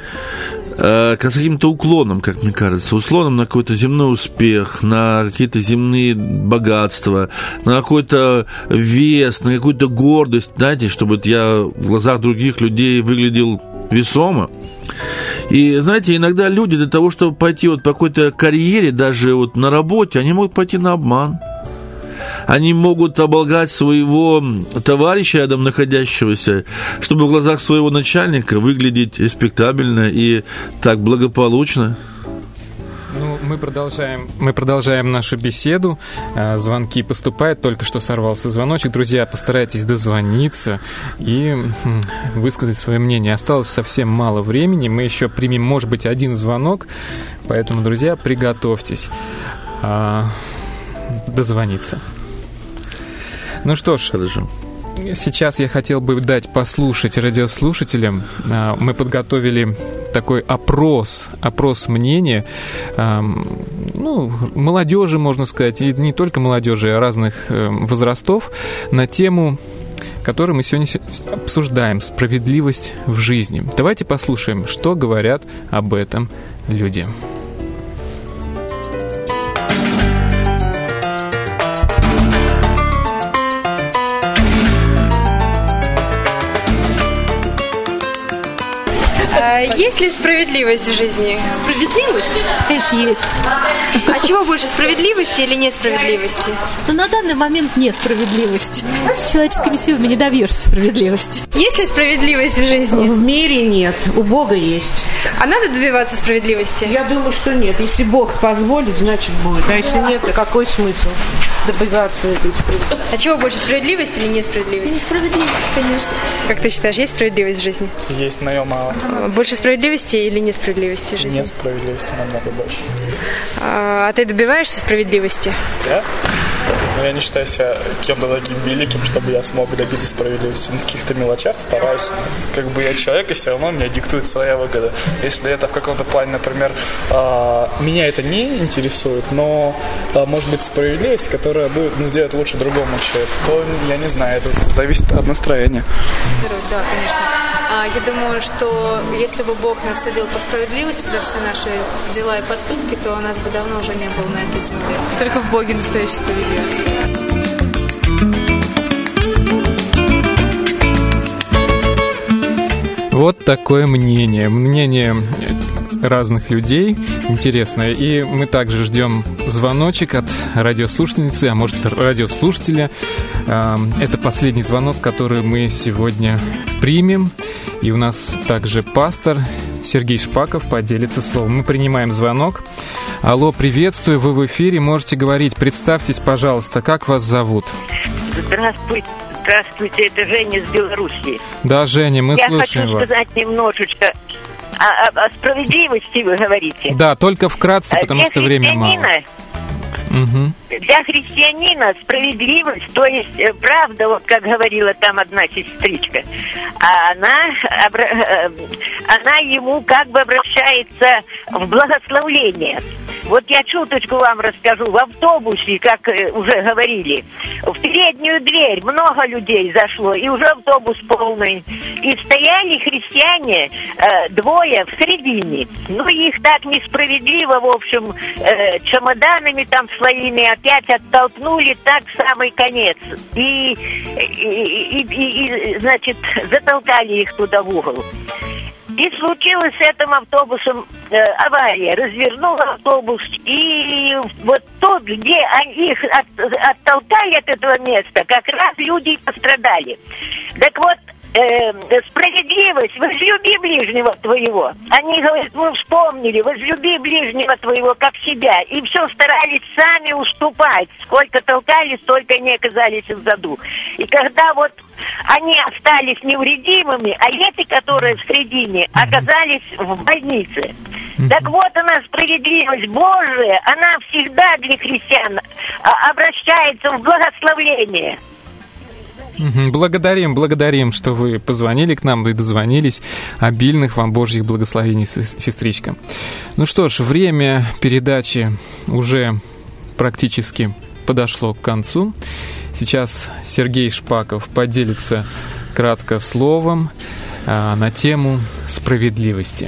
э, с каким-то уклоном, как мне кажется, уклоном на какой-то земной успех, на какие-то земные богатства, на какой-то вес, на какую-то гордость, знаете, чтобы я в глазах других людей выглядел весомо. И, знаете, иногда люди для того, чтобы пойти вот по какой-то карьере, даже вот на работе, они могут пойти на обман. Они могут оболгать своего товарища рядом находящегося, чтобы в глазах своего начальника выглядеть респектабельно и так благополучно. Ну, мы продолжаем, мы продолжаем нашу беседу. Звонки поступают, только что сорвался звоночек. Друзья, постарайтесь дозвониться и высказать свое мнение. Осталось совсем мало времени. Мы еще примем, может быть, один звонок. Поэтому, друзья, приготовьтесь а, дозвониться. Ну что ж, хорошо. Сейчас я хотел бы дать послушать радиослушателям. Мы подготовили такой опрос, опрос мнения, ну, молодежи, можно сказать, и не только молодежи, а разных возрастов, на тему, которую мы сегодня обсуждаем, справедливость в жизни. Давайте послушаем, что говорят об этом люди. Есть ли справедливость в жизни? Справедливость? Конечно, есть. А чего больше, справедливости или несправедливости? Но на данный момент несправедливость. С человеческими силами не добьешься справедливости. Есть ли справедливость в жизни? В мире нет, у Бога есть. А надо добиваться справедливости? Я думаю, что нет. Если Бог позволит, значит будет. А если нет, то какой смысл добиваться этой справедливости? А чего больше, справедливость или несправедливость? Несправедливость, конечно. Как ты считаешь, есть справедливость в жизни? Есть, но ее мало. Больше справедливости или несправедливости в жизни? Несправедливости намного больше. А, а ты добиваешься справедливости? Да? Но я не считаю себя кем-то таким великим, чтобы я смог добиться справедливости. Но в каких-то мелочах стараюсь. Как бы я человек, и все равно меня диктует своя выгода. Если это в каком-то плане, например, меня это не интересует, но может быть справедливость, которая будет, ну, сделать лучше другому человеку, то я не знаю, это зависит от настроения. Да, конечно. А я думаю, что если бы Бог нас судил по справедливости за все наши дела и поступки, то у нас бы давно уже не было на этой земле. Только в Боге настоящая справедливость. Вот такое мнение. Мнение разных людей интересное. И мы также ждем звоночек от радиослушательницы, а может радиослушателя. Это последний звонок, который мы сегодня примем. И у нас также пастор Сергей Шпаков поделится словом. Мы принимаем звонок. Алло, приветствую, вы в эфире, можете говорить. Представьтесь, пожалуйста, как вас зовут? Здравствуйте, здравствуйте, это Женя из Белоруссии. Да, Женя, мы Я слушаем вас. Я хочу сказать немножечко о, о, о справедливости, вы говорите. Да, только вкратце, потому Для что времени мало. Угу. Для христианина справедливость, то есть правда, вот как говорила там одна сестричка, она, она ему как бы обращается в благословление. Вот я чуточку вам расскажу. В автобусе, как уже говорили, в переднюю дверь много людей зашло, и уже автобус полный. И стояли христиане э, двое в середине. Ну, их так несправедливо, в общем, э, чемоданами там своими опять оттолкнули так в самый конец. И, и, и, и, и значит, затолкали их туда в угол. И случилось с этим автобусом э, авария. Развернул автобус, и вот тут, где они их от, оттолкали от этого места, как раз люди пострадали. Так вот, э, справедливость, возлюби ближнего твоего. Они говорят, мы вспомнили, возлюби ближнего твоего как себя. И все старались сами уступать. Сколько толкали, столько не оказались в заду. И когда вот они остались невредимыми, а эти, которые в середине, оказались в больнице. Так вот она, справедливость Божия, она всегда для христиан обращается в благословление. Благодарим, благодарим, что вы позвонили к нам и дозвонились. Обильных вам Божьих благословений, сестричка. Ну что ж, время передачи уже практически подошло к концу. Сейчас Сергей Шпаков поделится кратко словом а, на тему справедливости.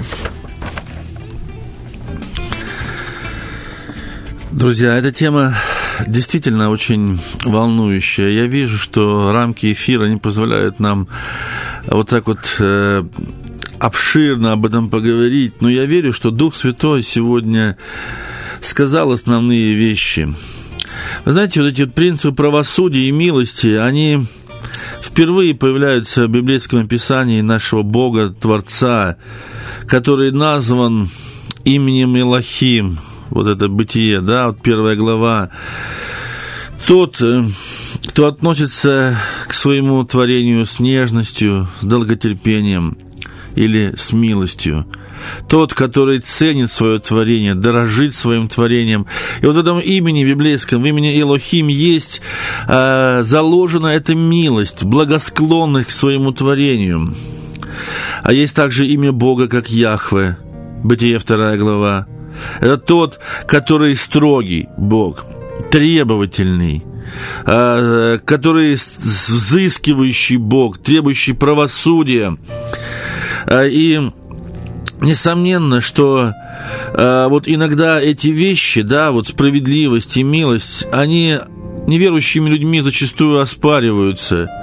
Друзья, эта тема действительно очень волнующая. Я вижу, что рамки эфира не позволяют нам вот так вот э, обширно об этом поговорить, но я верю, что Дух Святой сегодня сказал основные вещи. Вы знаете, вот эти вот принципы правосудия и милости, они впервые появляются в библейском описании нашего Бога, Творца, который назван именем Элохим. Вот это Бытие, да, вот первая глава. Тот, кто относится к своему творению с нежностью, с долготерпением или с милостью. Тот, который ценит свое творение, дорожит своим творением. И вот в этом имени библейском, в имени Элохим есть э, заложена эта милость, благосклонность к своему творению. А есть также имя Бога, как Яхве, Бытие вторая глава. Это тот, который строгий Бог, требовательный, э, который взыскивающий Бог, требующий правосудия. Э, и несомненно, что э, вот иногда эти вещи, да, вот справедливость и милость, они неверующими людьми зачастую оспариваются.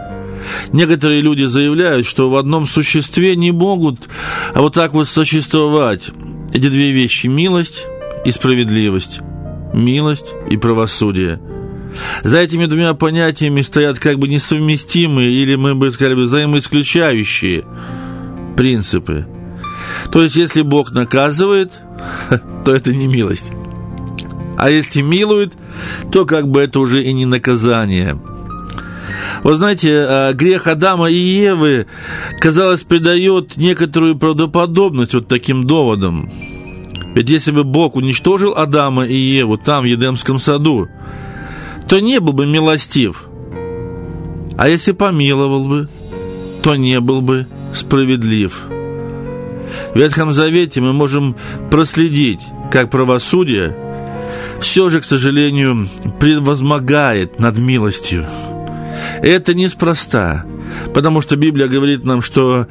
Некоторые люди заявляют, что в одном существе не могут а вот так вот существовать эти две вещи – милость и справедливость, милость и правосудие. За этими двумя понятиями стоят как бы несовместимые или, мы бы сказали, взаимоисключающие принципы. То есть, если Бог наказывает, то это не милость. А если милует, то как бы это уже и не наказание. Вот знаете, грех Адама и Евы, казалось, придает некоторую правдоподобность вот таким доводам. Ведь если бы Бог уничтожил Адама и Еву там, в Едемском саду, то не был бы милостив. А если помиловал бы, то не был бы справедлив. В Ветхом Завете мы можем проследить, как правосудие все же, к сожалению, превозмогает над милостью. Это неспроста, потому что Библия говорит нам, что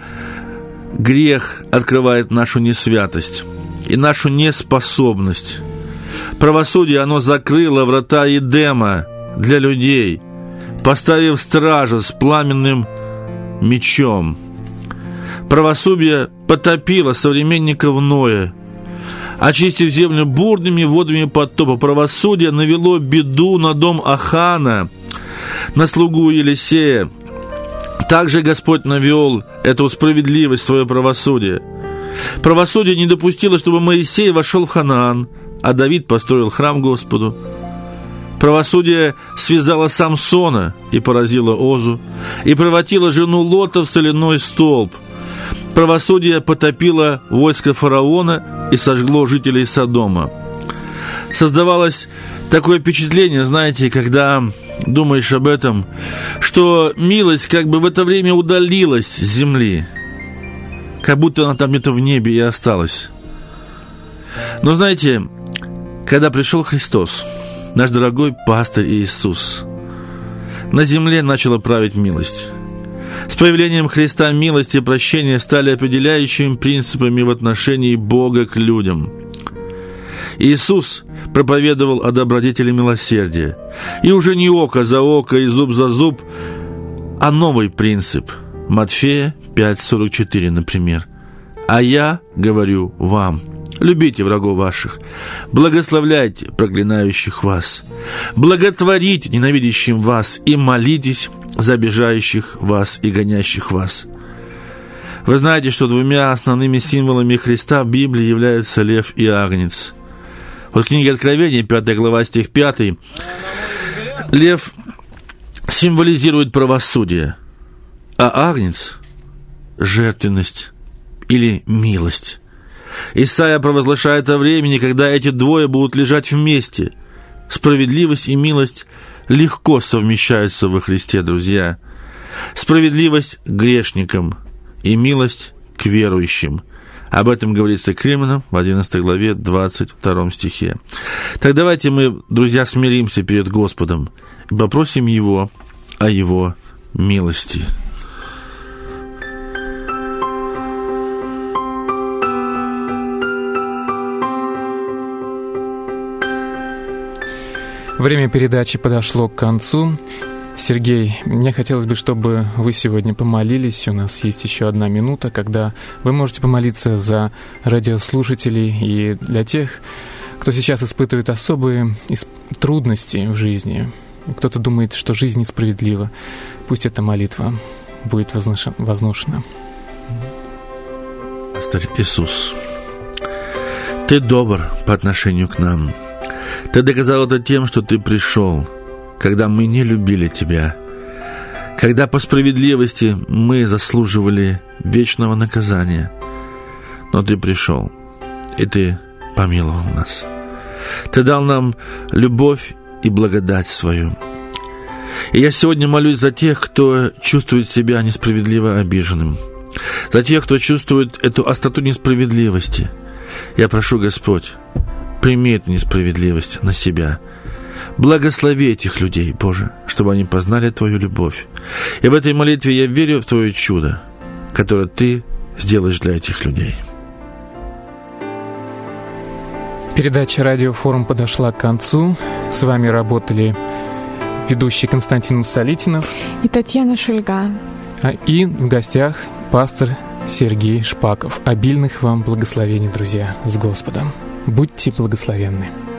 грех открывает нашу несвятость и нашу неспособность. Правосудие, оно закрыло врата Едема для людей, поставив стража с пламенным мечом. Правосудие потопило современников Ноя, очистив землю бурными водами потопа. Правосудие навело беду на дом Ахана, на слугу Елисея. Также Господь навел эту справедливость, свое правосудие. Правосудие не допустило, чтобы Моисей вошел в Ханаан, а Давид построил храм Господу. Правосудие связало Самсона и поразило Озу, и превратило жену Лота в соляной столб. Правосудие потопило войско фараона и сожгло жителей Содома. Создавалось такое впечатление, знаете, когда думаешь об этом, что милость как бы в это время удалилась с земли, как будто она там где-то в небе и осталась. Но знаете, когда пришел Христос, наш дорогой пастырь Иисус, на земле начала править милость. С появлением Христа милость и прощение стали определяющими принципами в отношении Бога к людям. Иисус проповедовал о добродетели милосердия. И уже не око за око и зуб за зуб, а новый принцип. Матфея пять сорок четыре, например. «А я говорю вам, любите врагов ваших, благословляйте проклинающих вас, благотворите ненавидящим вас и молитесь за обижающих вас и гонящих вас». Вы знаете, что двумя основными символами Христа в Библии являются лев и агнец. Вот в книге Откровения, пятая глава, стих пятый, лев символизирует правосудие, а агнец – жертвенность или милость. Исайя провозглашает о времени, когда эти двое будут лежать вместе. Справедливость и милость легко совмещаются во Христе, друзья. Справедливость к грешникам и милость к верующим. Об этом говорится к Римлянам в одиннадцатой главе, двадцать втором стихе. Так давайте мы, друзья, смиримся перед Господом и попросим Его о Его милости. Время передачи подошло к концу. Сергей, мне хотелось бы, чтобы вы сегодня помолились. У нас есть еще одна минута, когда вы можете помолиться за радиослушателей и для тех, кто сейчас испытывает особые трудности в жизни. Кто-то думает, что жизнь несправедлива. Пусть эта молитва будет возношена. Пастырь Иисус, Ты добр по отношению к нам. Ты доказал это тем, что Ты пришел, когда мы не любили Тебя, когда по справедливости мы заслуживали вечного наказания. Но Ты пришел, и Ты помиловал нас. Ты дал нам любовь и благодать свою. И я сегодня молюсь за тех, кто чувствует себя несправедливо обиженным, за тех, кто чувствует эту остроту несправедливости. Я прошу, Господь, прими эту несправедливость на себя. Благослови этих людей, Боже, чтобы они познали Твою любовь. И в этой молитве я верю в Твое чудо, которое Ты сделаешь для этих людей. Передача «Радиофорум» подошла к концу. С вами работали ведущий Константин Мусалитинов и Татьяна Шульга. И в гостях пастор Сергей Шпаков. Обильных вам благословений, друзья, с Господом. Будьте благословенны.